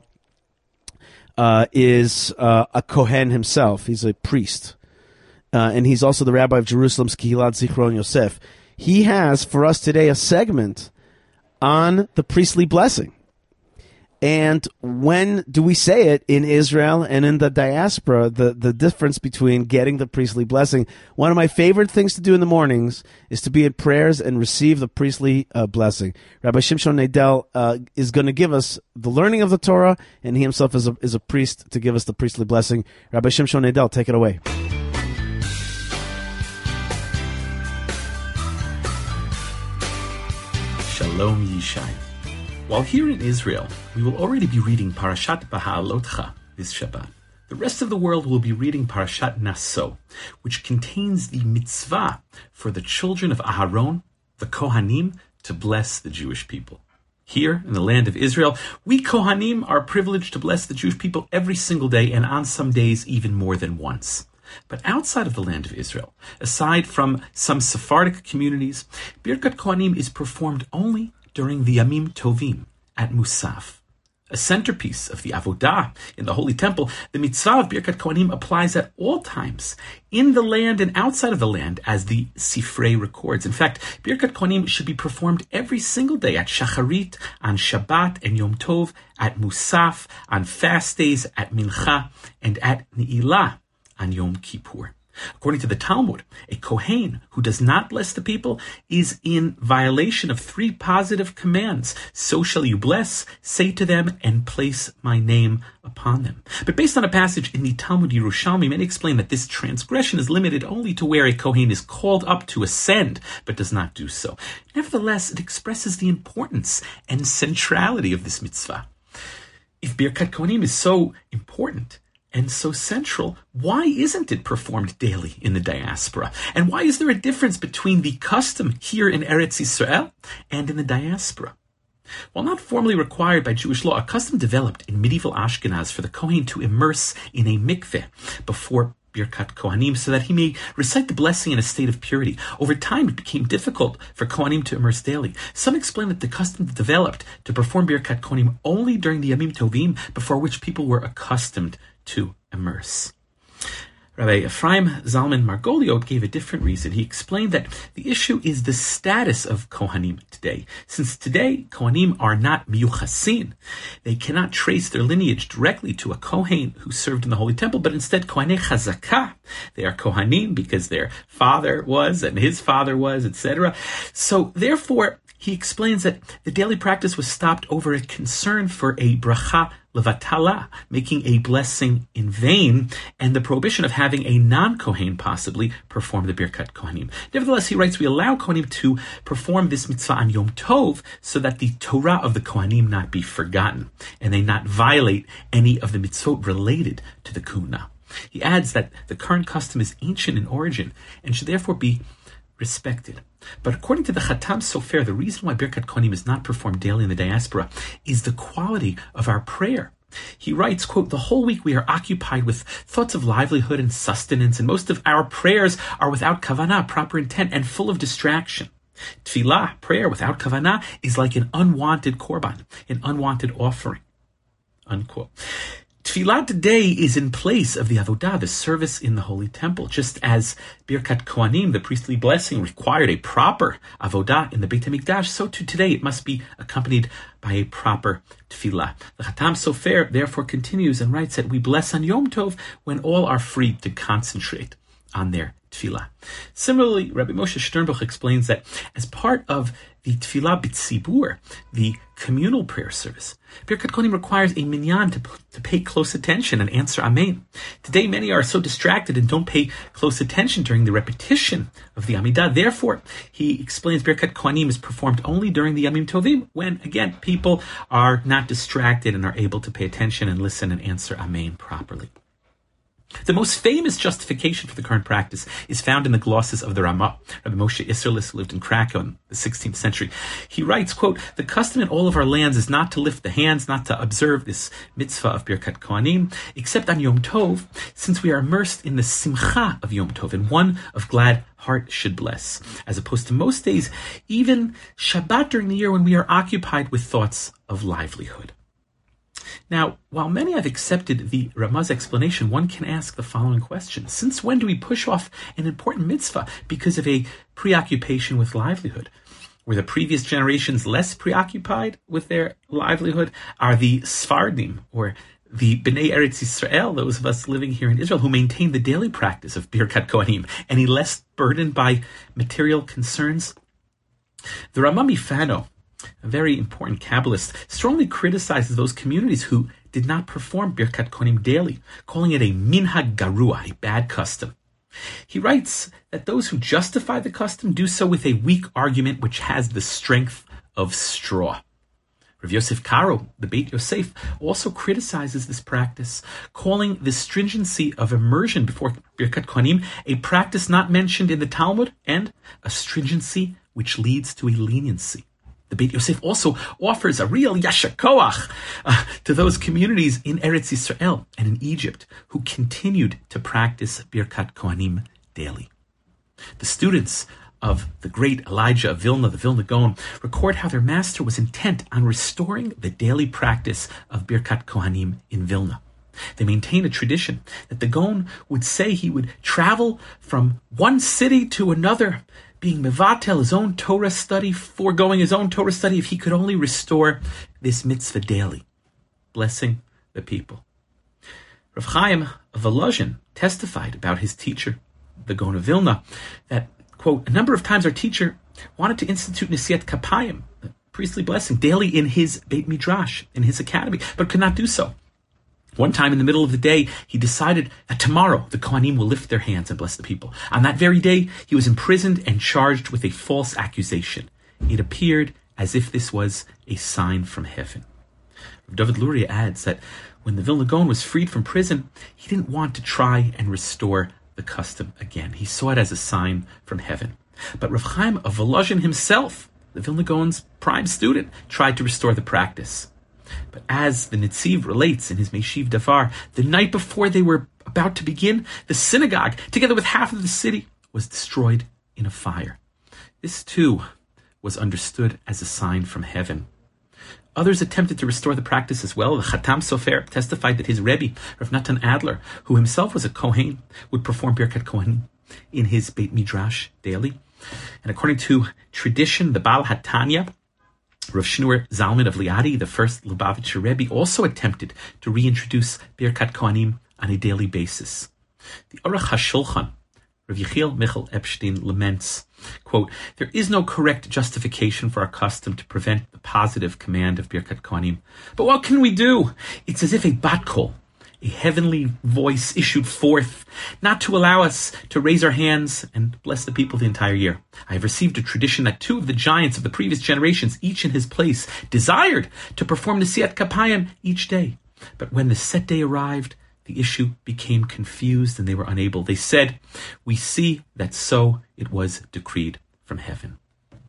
S1: is a Kohen himself. He's a priest. And he's also the rabbi of Jerusalem's Kehilat Zichron Yosef. He has for us today a segment on the priestly blessing. And when do we say it in Israel and in the diaspora, the difference between getting the priestly blessing? One of my favorite things to do in the mornings is to be in prayers and receive the priestly blessing. Rabbi Shimshon Nadel is going to give us the learning of the Torah, and he himself is a priest to give us the priestly blessing. Rabbi Shimshon Nadel, take it away.
S3: Shalom Yishai. While here in Israel, we will already be reading Parashat Beha'alotcha this Shabbat. The rest of the world will be reading Parashat Naso, which contains the mitzvah for the children of Aharon, the Kohanim, to bless the Jewish people. Here in the land of Israel, we Kohanim are privileged to bless the Jewish people every single day, and on some days even more than once. But outside of the land of Israel, aside from some Sephardic communities, Birkat Kohanim is performed only during the Yamim Tovim at Musaf. A centerpiece of the Avodah in the Holy Temple, the mitzvah of Birkat Kohanim applies at all times, in the land and outside of the land, as the Sifrei records. In fact, Birkat Kohanim should be performed every single day at Shacharit, on Shabbat and Yom Tov, at Musaf, on fast days, at Mincha, and at Ne'ilah, on Yom Kippur. According to the Talmud, a Kohen who does not bless the people is in violation of 3 positive commands. So shall you bless, say to them, and place my name upon them. But based on a passage in the Talmud Yerushalmi, many explain that this transgression is limited only to where a Kohen is called up to ascend, but does not do so. Nevertheless, it expresses the importance and centrality of this mitzvah. If Birkat Kohanim is so important and so central, why isn't it performed daily in the diaspora? And why is there a difference between the custom here in Eretz Yisrael and in the diaspora? While not formally required by Jewish law, a custom developed in medieval Ashkenaz for the Kohen to immerse in a mikveh before Birkat Kohanim so that he may recite the blessing in a state of purity. Over time, it became difficult for Kohanim to immerse daily. Some explain that the custom developed to perform Birkat Kohanim only during the Yamim Tovim, before which people were accustomed to immerse. Rabbi Ephraim Zalman Margoliot gave a different reason. He explained that the issue is the status of Kohanim today. Since today, Kohanim are not miyuchasin. They cannot trace their lineage directly to a Kohen who served in the Holy Temple, but instead Kohanei Chazakah. They are Kohanim because their father was and his father was, etc. So therefore, he explains that the daily practice was stopped over a concern for a bracha levatala, making a blessing in vain, and the prohibition of having a non-Kohen possibly perform the Birkat Kohanim. Nevertheless, he writes, we allow Kohanim to perform this mitzvah on Yom Tov so that the Torah of the Kohanim not be forgotten, and they not violate any of the mitzvot related to the Kuna. He adds that the current custom is ancient in origin and should therefore be respected. But according to the Chatam Sofer, the reason why Birkat Kohanim is not performed daily in the diaspora is the quality of our prayer. He writes, quote, the whole week we are occupied with thoughts of livelihood and sustenance, and most of our prayers are without kavanah, proper intent, and full of distraction. Tefillah, prayer without kavanah, is like an unwanted korban, an unwanted offering, unquote. Tefillah today is in place of the Avodah, the service in the Holy Temple, just as Birkat Kohanim, the priestly blessing, required a proper Avodah in the Beit HaMikdash, so too today it must be accompanied by a proper Tefillah. The Chatam Sofer therefore continues and writes that we bless on Yom Tov when all are free to concentrate on their Tefillah. Similarly, Rabbi Moshe Sternbuch explains that as part of the Tfilah B'tzibur, the communal prayer service. Birkat Kohanim requires a minyan to pay close attention and answer Amen. Today, many are so distracted and don't pay close attention during the repetition of the Amidah. Therefore, he explains Birkat Kohanim is performed only during the Yamim Tovim, when, again, people are not distracted and are able to pay attention and listen and answer Amen properly. The most famous justification for the current practice is found in the glosses of the Ramah. Rabbi Moshe Isserlis lived in Krakow in the 16th century. He writes, quote, "The custom in all of our lands is not to lift the hands, not to observe this mitzvah of Birkat Kohanim, except on Yom Tov, since we are immersed in the simcha of Yom Tov, and one of glad heart should bless, as opposed to most days, even Shabbat during the year when we are occupied with thoughts of livelihood." Now, while many have accepted the Ramah's explanation, one can ask the following question. Since when do we push off an important mitzvah because of a preoccupation with livelihood? Were the previous generations less preoccupied with their livelihood? Are the Sfardim, or the Bnei Eretz Yisrael, those of us living here in Israel, who maintain the daily practice of Birkat Kohanim, any less burdened by material concerns? The Ramah Mifano, a very important Kabbalist, strongly criticizes those communities who did not perform Birkat Kohanim daily, calling it a minhag garua, a bad custom. He writes that those who justify the custom do so with a weak argument which has the strength of straw. Rav Yosef Karo, the Beit Yosef, also criticizes this practice, calling the stringency of immersion before Birkat Kohanim a practice not mentioned in the Talmud and a stringency which leads to a leniency. The Beit Yosef also offers a real yasher koach to those communities in Eretz Yisrael and in Egypt who continued to practice Birkat Kohanim daily. The students of the great Elijah of Vilna, the Vilna Gaon, record how their master was intent on restoring the daily practice of Birkat Kohanim in Vilna. They maintain a tradition that the Gaon would say he would travel from one city to another, being mevatel his own Torah study, foregoing his own Torah study, if he could only restore this mitzvah daily, blessing the people. Rav Chaim of Volozhin testified about his teacher, the Gaon of Vilna, that, quote, "A number of times our teacher wanted to institute Nesiat Kapayim, the priestly blessing, daily in his Beit Midrash, in his academy, but could not do so. One time in the middle of the day, he decided that tomorrow the Kohanim will lift their hands and bless the people. On that very day, he was imprisoned and charged with a false accusation. It appeared as if this was a sign from heaven." Rav David Luria adds that when the Vilna Gaon was freed from prison, he didn't want to try and restore the custom again. He saw it as a sign from heaven. But Rav Chaim of Volozhin himself, the Vilna Gaon's prime student, tried to restore the practice. But as the Netziv relates in his Meshiv Davar, the night before they were about to begin, the synagogue, together with half of the city, was destroyed in a fire. This too was understood as a sign from heaven. Others attempted to restore the practice as well. The Chatam Sofer testified that his Rebbe, Rav Natan Adler, who himself was a Kohen, would perform Birkat Kohanim in his Beit Midrash daily. And according to tradition, the Baal HaTanya, Rav Shneur Zalman of Liadi, the first Lubavitcher Rebbe, also attempted to reintroduce Birkat Kohanim on a daily basis. The Aruch HaShulchan, Rav Yechiel Michal Epstein, laments, quote, "There is no correct justification for our custom to prevent the positive command of Birkat Kohanim. But what can we do? It's as if a bat kol, a heavenly voice, issued forth, not to allow us to raise our hands and bless the people the entire year. I have received a tradition that two of the giants of the previous generations, each in his place, desired to perform Nesiat Kapayim each day. But when the set day arrived, the issue became confused and they were unable. They said, 'We see that so it was decreed from heaven.'"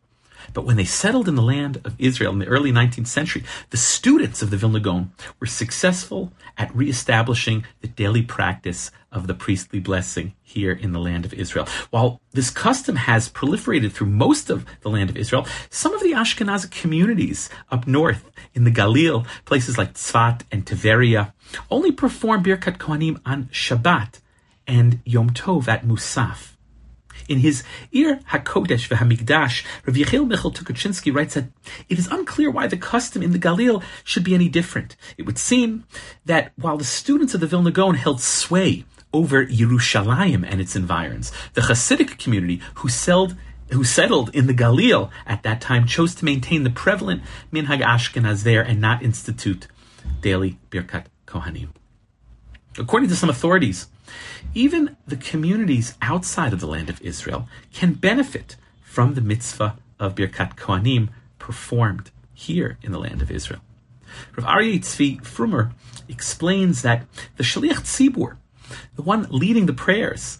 S3: But when they settled in the land of Israel in the early 19th century, the students of the Vilna Gaon were successful at reestablishing the daily practice of the priestly blessing here in the land of Israel. While this custom has proliferated through most of the land of Israel, some of the Ashkenazic communities up north in the Galil, places like Tzfat and Tiberia, only perform Birkat Kohanim on Shabbat and Yom Tov at Musaf. In his Ir HaKodesh v'Hamikdash, Rav Yechiel Michal Tukachinsky writes that it is unclear why the custom in the Galil should be any different. It would seem that while the students of the Vilna Gaon held sway over Yerushalayim and its environs, the Hasidic community, who who settled in the Galil at that time, chose to maintain the prevalent Minhag Ashkenaz there and not institute daily Birkat Kohanim. According to some authorities, even the communities outside of the land of Israel can benefit from the mitzvah of Birkat Kohanim performed here in the land of Israel. Rav Aryeh Tzvi Frumer explains that the Shaliach Tzibur, the one leading the prayers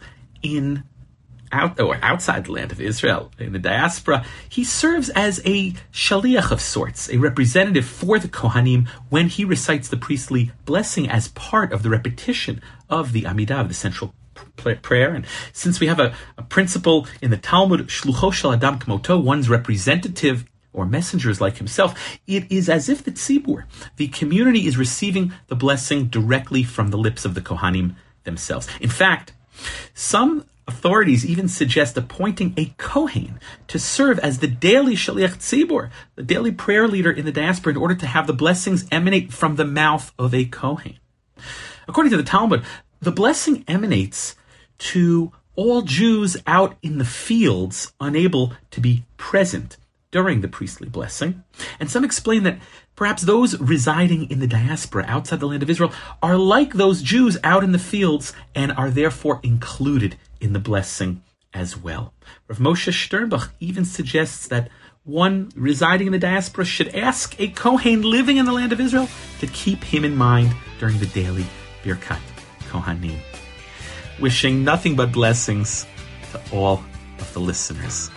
S3: outside the land of Israel, in the diaspora, he serves as a shaliach of sorts, a representative for the Kohanim when he recites the priestly blessing as part of the repetition of the Amidah, of the central prayer. And since we have a principle in the Talmud, Shlucho Shel Adam Kmoto, one's representative or messengers like himself, it is as if the tzibur, the community, is receiving the blessing directly from the lips of the Kohanim themselves. In fact, some authorities even suggest appointing a Kohen to serve as the daily Shaliach Tzibur, the daily prayer leader in the diaspora, in order to have the blessings emanate from the mouth of a Kohen. According to the Talmud, the blessing emanates to all Jews out in the fields unable to be present during the priestly blessing. And some explain that perhaps those residing in the diaspora outside the land of Israel are like those Jews out in the fields and are therefore included in the blessing as well. Rav Moshe Sternbach even suggests that one residing in the diaspora should ask a Kohen living in the land of Israel to keep him in mind during the daily Birkat Kohanim. Wishing nothing but blessings to all of the listeners.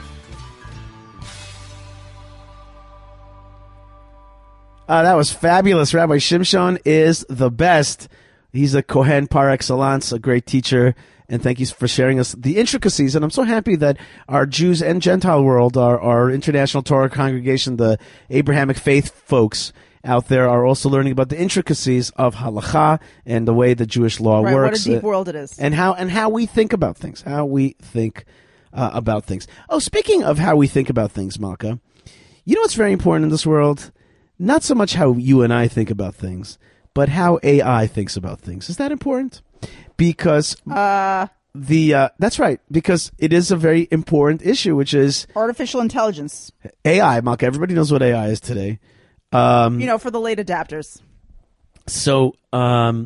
S1: That was fabulous. Rabbi Shimshon is the best. He's a Kohen par excellence, a great teacher. And thank you for sharing us the intricacies. And I'm so happy that our Jews and Gentile world, our International Torah Congregation, the Abrahamic faith folks out there, are also learning about the intricacies of halacha and the way the Jewish law works.
S2: What a deep world it is.
S1: And how we think about things. Oh, speaking of how we think about things, Malka, you know what's very important in this world? Not so much how you and I think about things, but how AI thinks about things. Is that important? Because that's right. Because it is a very important issue, which is
S2: artificial intelligence.
S1: AI, Malka. Everybody knows what AI is today.
S2: For the late adapters.
S1: So, I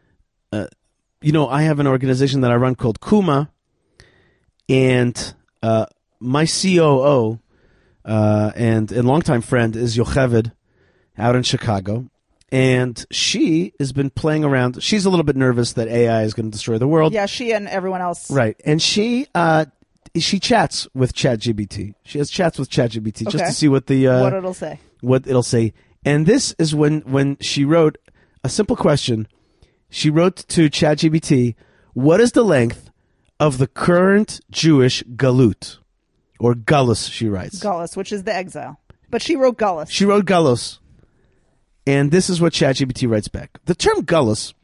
S1: have an organization that I run called Kuma, and my COO and longtime friend is Yocheved out in Chicago. And she has been playing around. She's a little bit nervous that AI is going to destroy the world.
S2: Yeah, she and everyone else.
S1: Right. And she chats with ChatGPT. She has chats with ChatGPT just to see what it'll say. And this is when she wrote a simple question. She wrote to ChatGPT, what is the length of the current Jewish galut? Or galus, she writes.
S2: Galus, which is the exile. But she wrote galus.
S1: She wrote galus. And this is what ChatGPT writes back. The term galus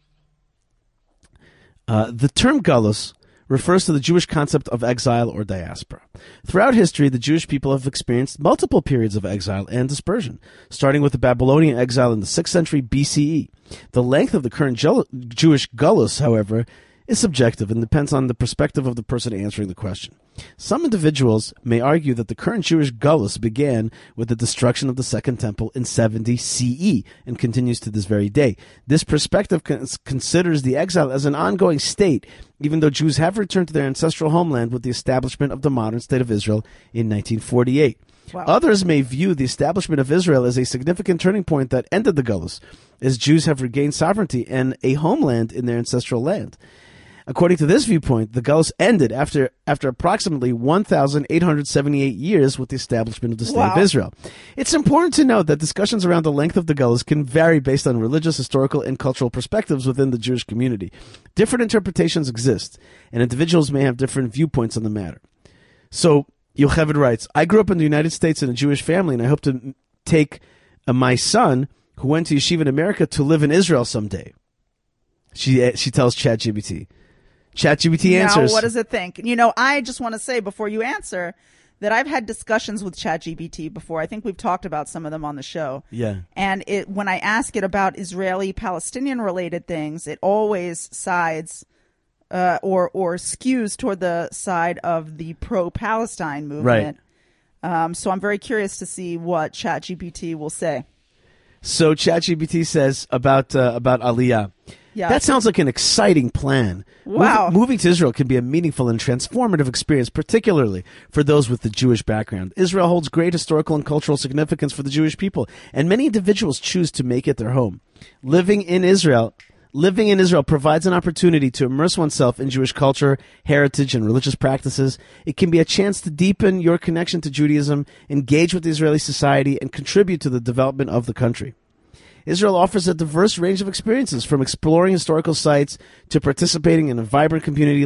S1: refers to the Jewish concept of exile or diaspora. Throughout history, the Jewish people have experienced multiple periods of exile and dispersion, starting with the Babylonian exile in the 6th century BCE. The length of the current Jewish galus, however, is subjective and depends on the perspective of the person answering the question. Some individuals may argue that the current Jewish galus began with the destruction of the Second Temple in 70 CE and continues to this very day. This perspective considers the exile as an ongoing state, even though Jews have returned to their ancestral homeland with the establishment of the modern state of Israel in 1948. Wow. Others may view the establishment of Israel as a significant turning point that ended the galus, as Jews have regained sovereignty and a homeland in their ancestral land. According to this viewpoint, the galus ended after approximately 1,878 years with the establishment of the State of Israel. It's important to note that discussions around the length of the galus can vary based on religious, historical, and cultural perspectives within the Jewish community. Different interpretations exist, and individuals may have different viewpoints on the matter. So, Yocheved writes, I grew up in the United States in a Jewish family, and I hope to take my son, who went to yeshiva in America, to live in Israel someday. She tells ChatGPT. ChatGPT answers.
S2: Now, what does it think? I just want to say before you answer that I've had discussions with ChatGPT before. I think we've talked about some of them on the show.
S1: Yeah.
S2: And when I ask it about Israeli-Palestinian related things, it always sides or skews toward the side of the pro-Palestine movement.
S1: Right.
S2: So I'm very curious to see what ChatGPT will say.
S1: So ChatGPT says about Aliyah.
S2: Yeah.
S1: That sounds like an exciting plan.
S2: Wow.
S1: Moving to Israel can be a meaningful and transformative experience, particularly for those with the Jewish background. Israel holds great historical and cultural significance for the Jewish people, and many individuals choose to make it their home. Living in Israel provides an opportunity to immerse oneself in Jewish culture, heritage, and religious practices. It can be a chance to deepen your connection to Judaism, engage with Israeli society, and contribute to the development of the country. Israel offers a diverse range of experiences, from exploring historical sites to participating in a vibrant community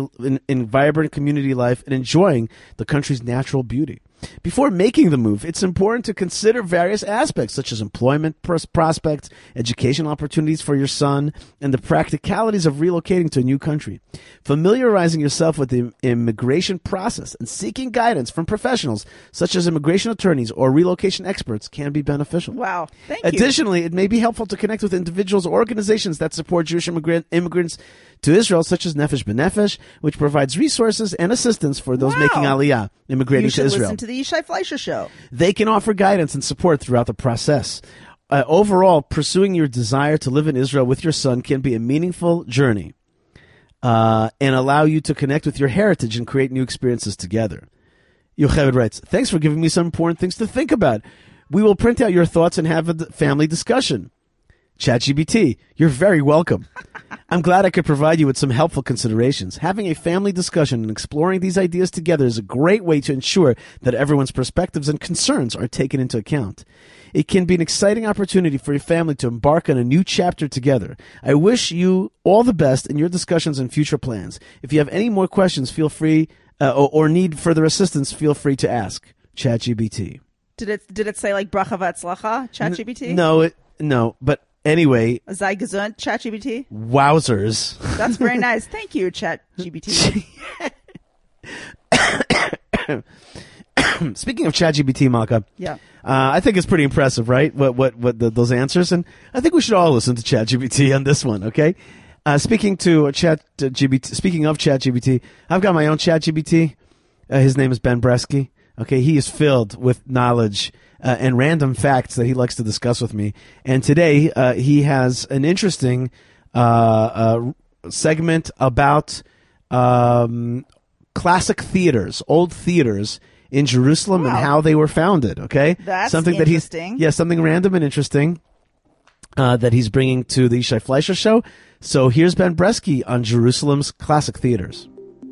S1: life and enjoying the country's natural beauty. Before making the move, it's important to consider various aspects such as employment prospects, educational opportunities for your son, and the practicalities of relocating to a new country. Familiarizing yourself with the immigration process and seeking guidance from professionals such as immigration attorneys or relocation experts can be beneficial.
S2: Wow. Thank you.
S1: Additionally, it may be helpful to connect with individuals or organizations that support Jewish immigrants to Israel, such as Nefesh B'Nefesh, which provides resources and assistance for those making Aliyah, immigrating to Israel.
S2: You should listen to the Yishai Fleischer Show.
S1: They can offer guidance and support throughout the process. Overall, pursuing your desire to live in Israel with your son can be a meaningful journey and allow you to connect with your heritage and create new experiences together. Yocheved writes, thanks for giving me some important things to think about. We will print out your thoughts and have a family discussion. ChatGPT, you're very welcome. I'm glad I could provide you with some helpful considerations. Having a family discussion and exploring these ideas together is a great way to ensure that everyone's perspectives and concerns are taken into account. It can be an exciting opportunity for your family to embark on a new chapter together. I wish you all the best in your discussions and future plans. If you have any more questions, feel free, or need further assistance, feel free to ask ChatGPT.
S2: Did it say like bracha v'atzlacha, ChatGPT?
S1: No, but anyway.
S2: Sei gesund, ChatGPT?
S1: Wowzers.
S2: That's very nice. Thank you, ChatGPT.
S1: Speaking of ChatGPT, Malka,
S2: yeah,
S1: I think it's pretty impressive, right? What those answers, and I think we should all listen to ChatGPT on this one, okay? Speaking of ChatGPT, I've got my own ChatGPT. His name is Ben Bresky. Okay, he is filled with knowledge and random facts that he likes to discuss with me. And today he has an interesting segment about classic theaters, old theaters in Jerusalem and how they were founded. Okay,
S2: that's
S1: something
S2: interesting.
S1: Something random and interesting that he's bringing to the Yishai Fleischer Show. So here's Ben Bresky on Jerusalem's classic theaters.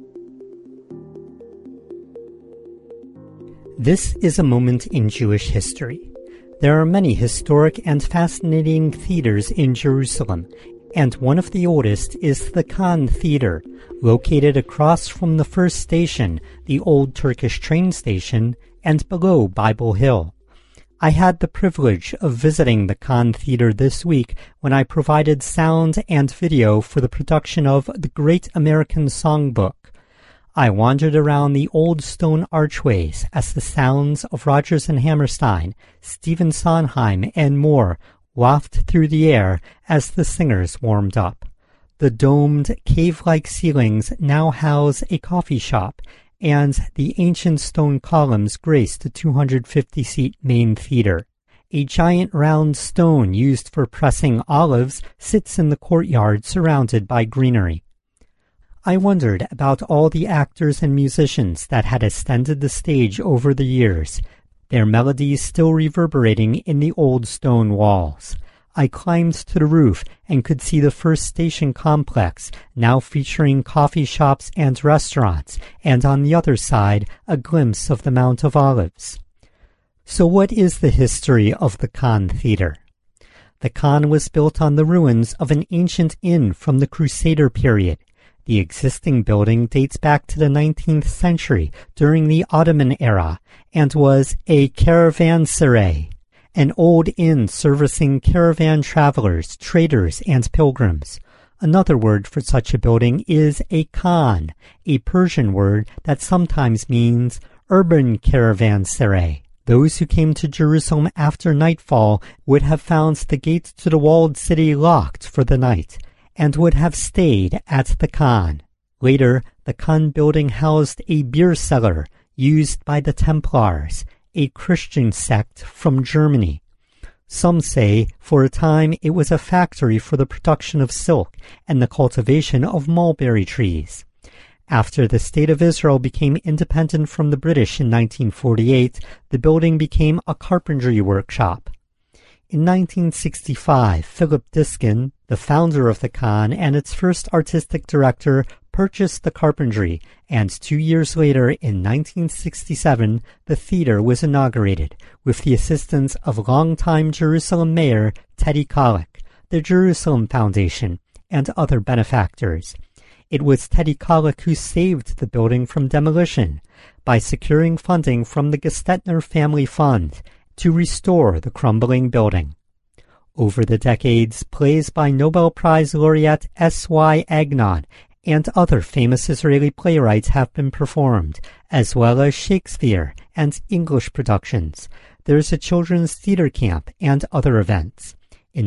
S4: This is a moment in Jewish history. There are many historic and fascinating theaters in Jerusalem, and one of the oldest is the Khan Theater, located across from the first station, the old Turkish train station, and below Bible Hill. I had the privilege of visiting the Khan Theater this week when I provided sound and video for the production of The Great American Songbook. I wandered around the old stone archways as the sounds of Rodgers and Hammerstein, Stephen Sondheim, and more wafted through the air as the singers warmed up. The domed, cave-like ceilings now house a coffee shop, and the ancient stone columns grace the 250-seat main theater. A giant round stone used for pressing olives sits in the courtyard surrounded by greenery. I wondered about all the actors and musicians that had ascended the stage over the years, their melodies still reverberating in the old stone walls. I climbed to the roof and could see the first station complex, now featuring coffee shops and restaurants, and on the other side, a glimpse of the Mount of Olives. So what is the history of the Khan Theater? The Khan was built on the ruins of an ancient inn from the Crusader period. The existing building dates back to the 19th century during the Ottoman era and was a caravanserai, an old inn servicing caravan travelers, traders, and pilgrims. Another word for such a building is a khan, a Persian word that sometimes means urban caravanserai. Those who came to Jerusalem after nightfall would have found the gates to the walled city locked for the night, and would have stayed at the Khan. Later, the Khan building housed a beer cellar used by the Templars, a Christian sect from Germany. Some say, for a time, it was a factory for the production of silk and the cultivation of mulberry trees. After the State of Israel became independent from the British in 1948, the building became a carpentry workshop. In 1965, Philip Diskin, the founder of the Khan and its first artistic director, purchased the carpentry, and 2 years later, in 1967, the theater was inaugurated with the assistance of longtime Jerusalem mayor Teddy Kollek, the Jerusalem Foundation, and other benefactors. It was Teddy Kollek who saved the building from demolition by securing funding from the Gestetner Family Fund to restore the crumbling building. Over the decades, plays by Nobel Prize laureate S.Y. Agnon and other famous Israeli playwrights have been performed, as well as Shakespeare and English productions. There's a children's theater camp and other events. In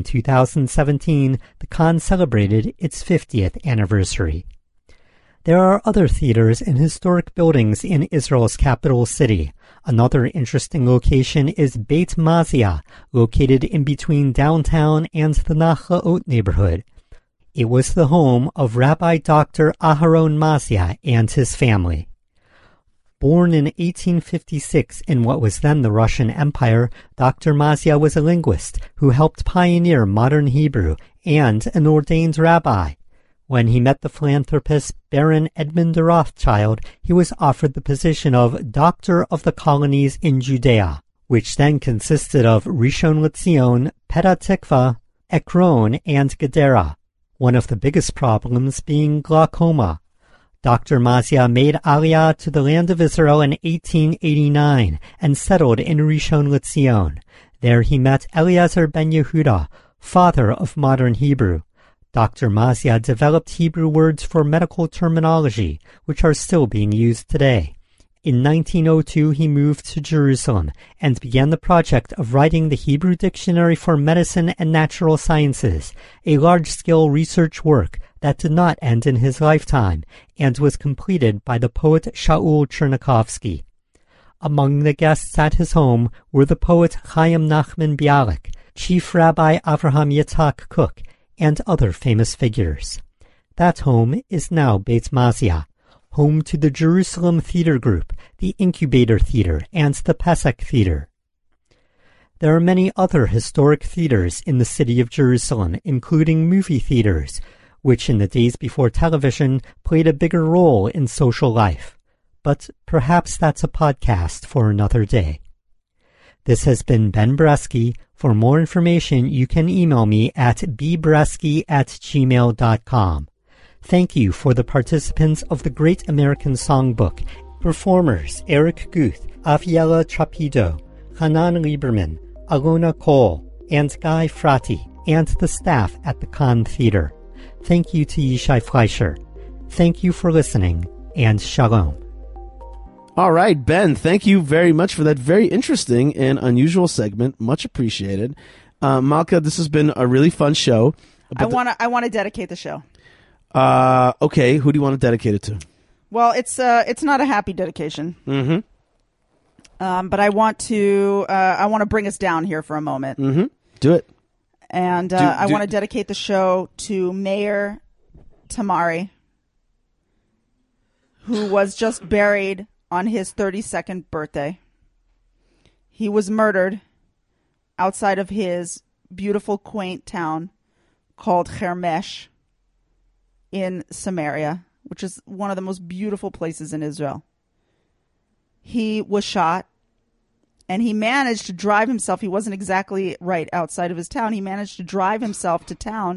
S4: 2017, the Khan celebrated its 50th anniversary. There are other theaters and historic buildings in Israel's capital city. Another interesting location is Beit Mazia, located in between downtown and the Nachlaot neighborhood. It was the home of Rabbi Dr. Aharon Mazia and his family. Born in 1856 in what was then the Russian Empire, Dr. Mazia was a linguist who helped pioneer modern Hebrew and an ordained rabbi. When he met the philanthropist Baron Edmund de Rothschild, he was offered the position of Doctor of the Colonies in Judea, which then consisted of Rishon LeZion, Petah Tikva, Ekron, and Gedera. One of the biggest problems being glaucoma. Dr. Mazia made Aliyah to the land of Israel in 1889 and settled in Rishon LeZion. There he met Eliezer ben Yehuda, father of modern Hebrew. Dr. Mazia developed Hebrew words for medical terminology, which are still being used today. In 1902, he moved to Jerusalem and began the project of writing the Hebrew Dictionary for Medicine and Natural Sciences, a large-scale research work that did not end in his lifetime and was completed by the poet Shaul Chernikovsky. Among the guests at his home were the poet Chaim Nachman Bialik, Chief Rabbi Avraham Yitzhak Kook, and other famous figures. That home is now Beit Mazia, home to the Jerusalem Theater Group, the Incubator Theater, and the Pesach Theater. There are many other historic theaters in the city of Jerusalem, including movie theaters, which in the days before television played a bigger role in social life. But perhaps that's a podcast for another day. This has been Ben Bresky. For more information, you can email me at bbresky@gmail.com. Thank you for the participants of the Great American Songbook, performers Eric Guth, Aviela Trapido, Hanan Lieberman, Alona Cole, and Guy Frati, and the staff at the Khan Theater. Thank you to Yishai Fleischer. Thank you for listening, and shalom.
S1: All right, Ben, thank you very much for that very interesting and unusual segment. Much appreciated. Malka, this has been a really fun show.
S2: I want to dedicate the show.
S1: Okay, who do you want to dedicate it to?
S2: Well, it's not a happy dedication.
S1: Mm-hmm.
S2: But I want to bring us down here for a moment.
S1: Mm-hmm. Do it.
S2: And I want to dedicate the show to Mayor Tamari, who was just buried on his 32nd birthday. He was murdered outside of his beautiful, quaint town called Hermesh in Samaria, which is one of the most beautiful places in Israel. He was shot, and he managed to drive himself. He wasn't exactly right outside of his town. He managed to drive himself to town,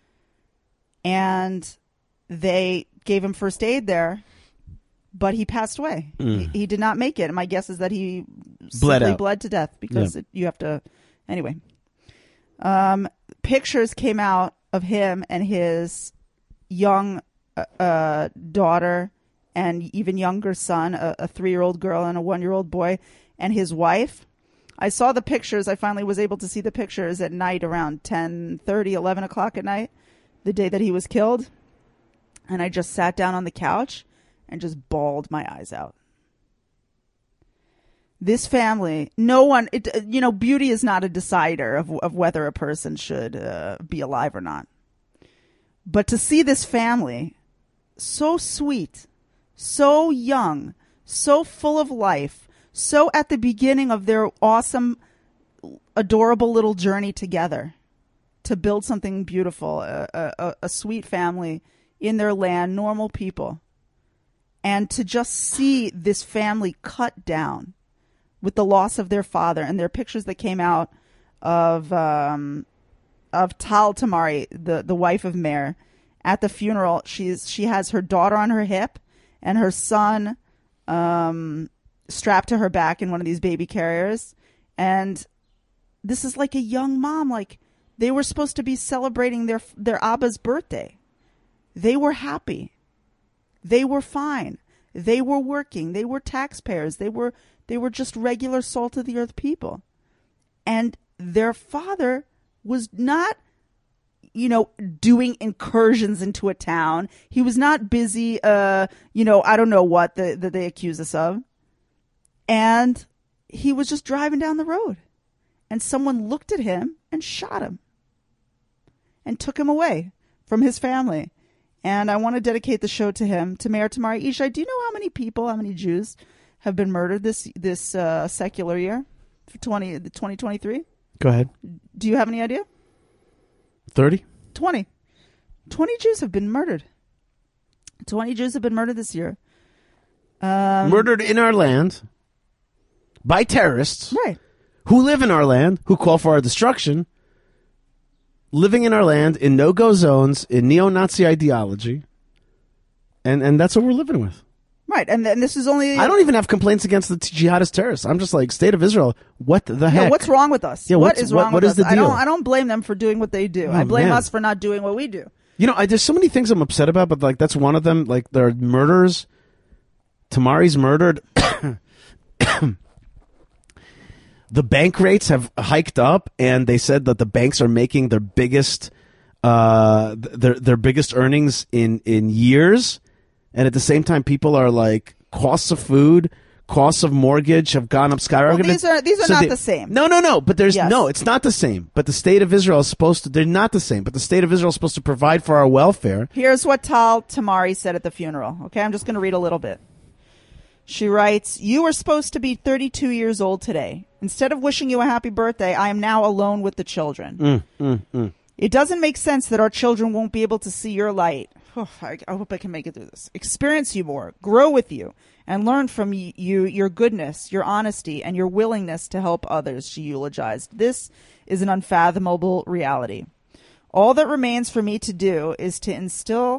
S2: and they gave him first aid there, but he passed away. He did not make it. And my guess is that he bled to death because you have to... Anyway. Pictures came out of him and his young daughter and even younger son, a 3-year-old girl and a 1-year-old boy, and his wife. I saw the pictures. I finally was able to see the pictures at night around 10:30, 11 o'clock at night, the day that he was killed. And I just sat down on the couch and just bawled my eyes out. This family, no one, beauty is not a decider of whether a person should be alive or not. But to see this family, so sweet, so young, so full of life, so at the beginning of their awesome, adorable little journey together to build something beautiful, a sweet family in their land, normal people. And to just see this family cut down with the loss of their father, and there are pictures that came out of Tal Tamari, the wife of Meir, at the funeral. She has her daughter on her hip and her son strapped to her back in one of these baby carriers. And this is like a young mom. Like, they were supposed to be celebrating their Abba's birthday. They were happy. They were fine. They were working. They were taxpayers. They were just regular salt of the earth people. And their father was not, doing incursions into a town. He was not busy, I don't know what that they accuse us of. And he was just driving down the road. And someone looked at him and shot him. And took him away from his family. And I want to dedicate the show to him, to Meir Tamari Ishai. Do you know how many Jews have been murdered this secular year, for 2023?
S1: Go ahead.
S2: Do you have any idea?
S1: 30?
S2: 20. 20 Jews have been murdered. 20 Jews have been murdered this year.
S1: Murdered in our land by terrorists.
S2: Right.
S1: Who live in our land, who call for our destruction, living in our land in no-go zones, in neo-Nazi ideology. And that's what we're living with.
S2: Right, and this is only...
S1: I don't even have complaints against the jihadist terrorists. I'm just like, State of Israel, what the heck?
S2: What's wrong with us?
S1: Yeah,
S2: what is wrong with us?
S1: What is the deal?
S2: I don't blame them for doing what they do. I blame us for not doing what we do.
S1: There's so many things I'm upset about, but like that's one of them. Like, there are murders. Tamari's murdered. The bank rates have hiked up, and they said that the banks are making their biggest their biggest earnings in years. And at the same time, people are like, costs of food, costs of mortgage have gone up skyrocketing.
S2: Well, these are not the same.
S1: No. But it's not the same. But the state of Israel is they're not the same. But the state of Israel is supposed to provide for our welfare.
S2: Here's what Tal Tamari said at the funeral. Okay, I'm just going to read a little bit. She writes, "You were supposed to be 32 years old today. Instead of wishing you a happy birthday, I am now alone with the children. It doesn't make sense that our children won't be able to see your light. I hope I can make it through this. Experience you more, grow with you, and learn from you your goodness, your honesty, and your willingness to help others," she eulogized. "This is an unfathomable reality. All that remains for me to do is to instill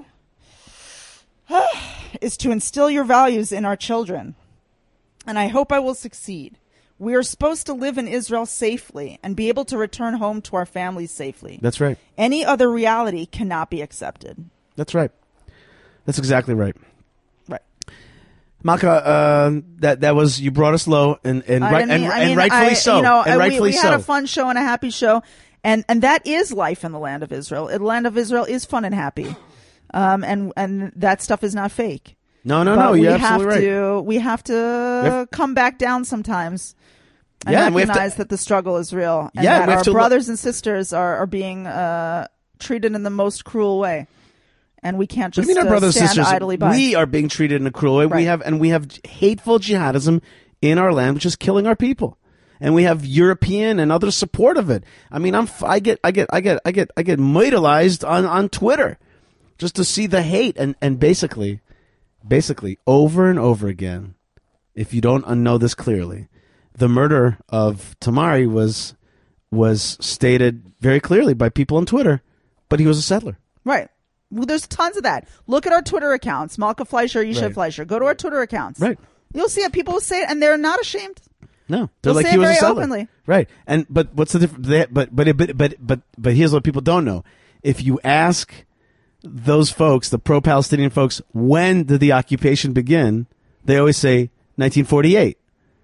S2: your values in our children. And I hope I will succeed. We are supposed to live in Israel safely and be able to return home to our families safely.
S1: That's right.
S2: Any other reality cannot be accepted."
S1: That's right. That's exactly right.
S2: Right.
S1: Malka, that was, you brought us low and rightfully so.
S2: We had a fun show and a happy show, and that is life in the land of Israel. The land of Israel is fun and happy, and that stuff is not fake.
S1: No. You're absolutely right.
S2: We have to come back down sometimes. And recognize that the struggle is real, and that our brothers and sisters are being treated in the most cruel way. And we can't just
S1: our brothers and sisters,
S2: idly by.
S1: We are being treated in a cruel way.
S2: Right.
S1: We have hateful jihadism in our land, which is killing our people. And we have European and other support of it. I mean, I get moidalized on Twitter just to see the hate and basically over and over again. If you don't know this clearly, the murder of Tamari was stated very clearly by people on Twitter, but he was a settler.
S2: Right. Well, there's tons of that. Look at our Twitter accounts, Malka Fleischer, Yishay Fleischer. Go to our Twitter accounts.
S1: Right.
S2: You'll see it. People will say it, and they're not ashamed.
S1: No, they're
S2: like,
S1: he was
S2: very
S1: a settler.
S2: openly.
S1: Right. And but what's the difference? But here's what people don't know. If you ask those folks, the pro-Palestinian folks, when did the occupation begin? They always say 1948.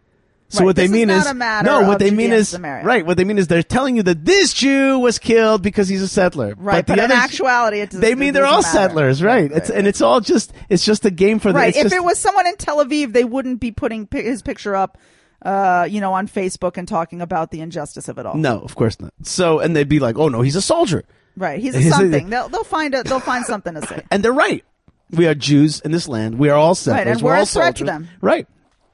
S1: So what they mean is
S2: what they mean is
S1: what they mean is they're telling you that this Jew was killed because he's a settler.
S2: Right, but in actuality,
S1: they mean they're all settlers, right? And it's all just a game for them.
S2: Right. If it was someone in Tel Aviv, they wouldn't be putting his picture up, on Facebook and talking about the injustice of it all.
S1: No, of course not. So, and they'd be like, "Oh no, he's a soldier."
S2: Right, he's a something. They'll find something to say.
S1: And they're right. We are Jews in this land. We are all settlers.
S2: Right, and we're all a threat to them.
S1: Right.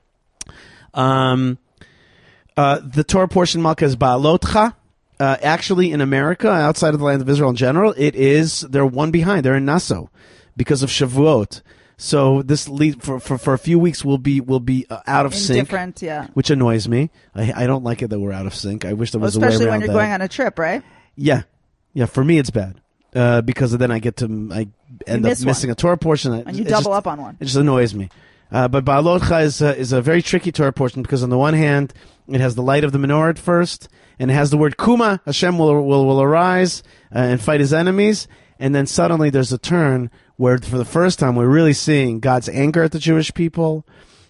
S1: The Torah portion, Malka, is Ba'alotcha. Actually, in America, outside of the land of Israel in general, they're one behind. They're in Nassau because of Shavuot. So this for a few weeks we'll be out of sync.
S2: Different, yeah.
S1: Which annoys me. I don't like it that we're out of sync. I wish there was a way around that.
S2: Especially when you're going on a trip, right?
S1: Yeah. Yeah, for me it's bad. Because then I end up missing a Torah portion.
S2: And you double up on one.
S1: It just annoys me. But Ba'alotcha is a very tricky Torah portion because on the one hand, it has the light of the menorah at first, and it has the word Kuma, Hashem will arise and fight his enemies, and then suddenly there's a turn where for the first time we're really seeing God's anger at the Jewish people.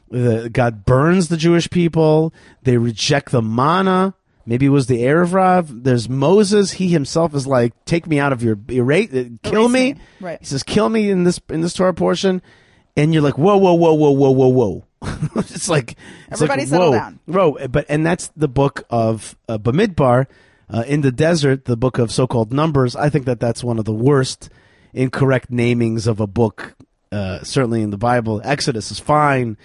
S1: God burns the Jewish people. They reject the manna. Maybe it was the Erev Rav. There's Moses. He himself is like, take me out of your rate, kill me.
S2: Right.
S1: He says, kill me in this Torah portion. And you're like, whoa. It's like,
S2: everybody settle down.
S1: And that's the book of Bamidbar, in the desert, the book of so-called Numbers. I think that's one of the worst incorrect namings of a book, certainly in the Bible. Exodus is fine.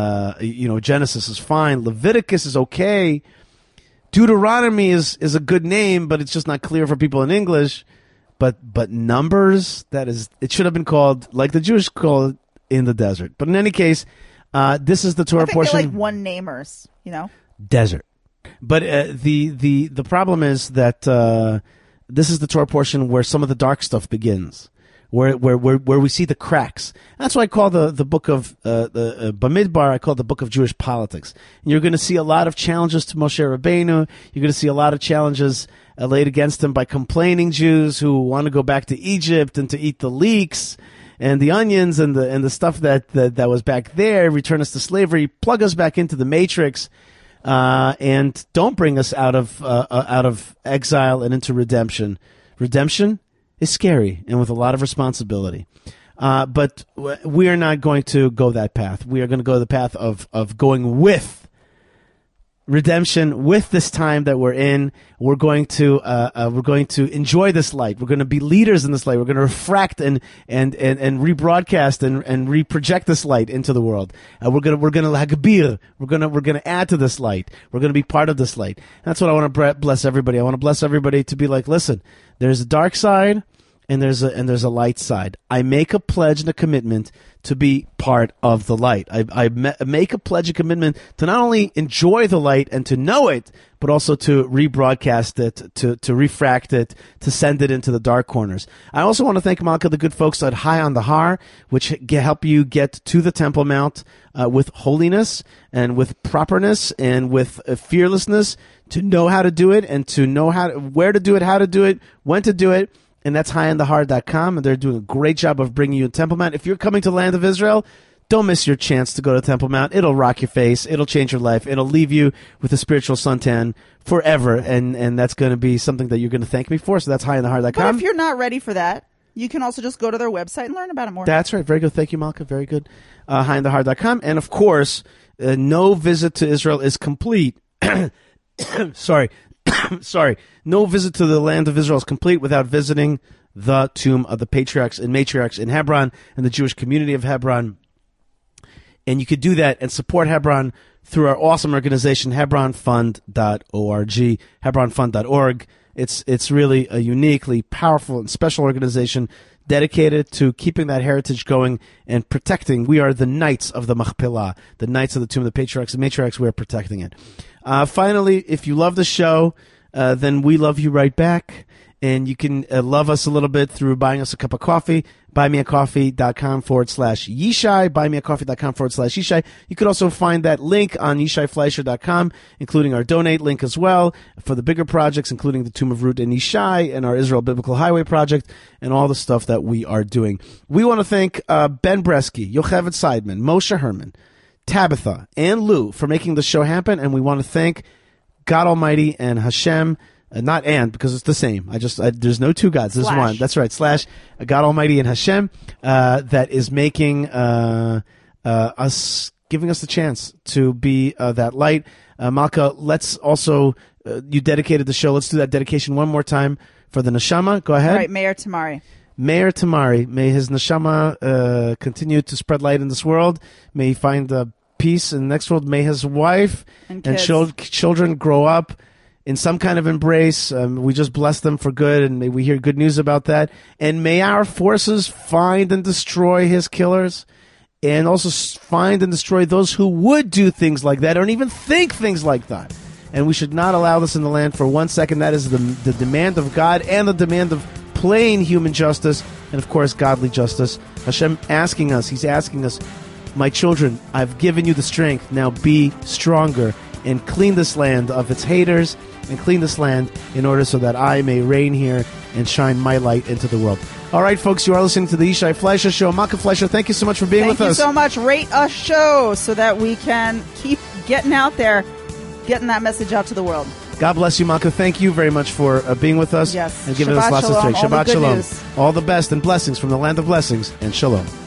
S1: Genesis is fine. Leviticus is okay. Deuteronomy is a good name, but it's just not clear for people in English. But Numbers, it should have been called, like the Jewish call it, in the desert. But in any case, this is the Torah portion.
S2: They're like one-namers,
S1: Desert. But the problem is that this is the Torah portion where some of the dark stuff begins, where we see the cracks. That's why I call the book of the Bamidbar, I call it the book of Jewish politics. And you're going to see a lot of challenges to Moshe Rabbeinu. You're going to see a lot of challenges laid against him by complaining Jews who want to go back to Egypt and to eat the leeks and the onions and the stuff that was back there. Return us to slavery, plug us back into the matrix, and don't bring us out of exile and into redemption. Redemption is scary and with a lot of responsibility. But we are not going to go that path. We are going to go the path of going with redemption, with this time that we're in. We're going to enjoy this light. We're going to be leaders in this light. We're going to refract and rebroadcast and reproject this light into the world. We're going to hagbir. We're going to add to this light. We're going to be part of this light. That's what I want to bless everybody. I want to bless everybody to be like, listen, there's a dark side and there's a light side. I make a pledge and a commitment to be part of the light. I make a pledge and commitment to not only enjoy the light and to know it, but also to rebroadcast it, to refract it, to send it into the dark corners. I also want to thank Malka, the good folks at High on the Har, which help you get to the Temple Mount with holiness and with properness and with fearlessness, to know how to do it and to know where to do it, how to do it, when to do it. And that's highonthehar.com, and they're doing a great job of bringing you to Temple Mount. If you're coming to the land of Israel, don't miss your chance to go to Temple Mount. It'll rock your face. It'll change your life. It'll leave you with a spiritual suntan forever, and that's going to be something that you're going to thank me for. So that's highonthehar.com.
S2: But if you're not ready for that, you can also just go to their website and learn about it more.
S1: That's right. Very good. Thank you, Malka. Very good. Highonthehar.com. And, of course, no visit to Israel is complete. Sorry. No visit to the land of Israel is complete without visiting the tomb of the patriarchs and matriarchs in Hebron and the Jewish community of Hebron. And you could do that and support Hebron through our awesome organization, HebronFund.org, HebronFund.org. It's really a uniquely powerful and special organization dedicated to keeping that heritage going and protecting. We are the Knights of the Machpelah, the Knights of the Tomb of the Patriarchs and Matriarchs. We are protecting it. Finally, if you love the show, then we love you right back. And you can love us a little bit through buying us a cup of coffee, buymeacoffee.com/Yishai, buymeacoffee.com/Yishai. You could also find that link on YishaiFleischer.com, including our donate link as well for the bigger projects, including the Tomb of Ruth and Yishai and our Israel Biblical Highway project and all the stuff that we are doing. We want to thank Ben Bresky, Yocheved Seidman, Moshe Herman, Tabitha and Lou for making the show happen, and we want to thank God Almighty and Hashem. Not and, because it's the same. There's no two gods. There's one. That's right. / God Almighty and Hashem, that is making, giving us the chance to be, that light. Malka, let's also, you dedicated the show. Let's do that dedication one more time for the neshama. Go ahead.
S2: All right. Meir Tamari.
S1: Meir Tamari. May his neshama, continue to spread light in this world. May he find, peace in the next world. May his wife and children grow up in some kind of embrace. We just bless them for good, and may we hear good news about that. And may our forces find and destroy his killers, and also find and destroy those who would do things like that, or even think things like that. And we should not allow this in the land for 1 second. That is the demand of God and the demand of plain human justice, and of course godly justice. Hashem He's asking us, my children, I've given you the strength. Now be stronger and clean this land of its haters, and clean this land in order so that I may reign here and shine my light into the world. All right, folks, you are listening to the Yishai Fleisher Show. Malka Fleisher, thank you so much for being with us.
S2: Thank you so much. Rate a show so that we can keep getting out there, getting that message out to the world.
S1: God bless you, Malka. Thank you very much for being with us.
S2: Yes.
S1: And giving us lots of strength. Shabbat Shalom. All the best and blessings from the land of blessings, and Shalom.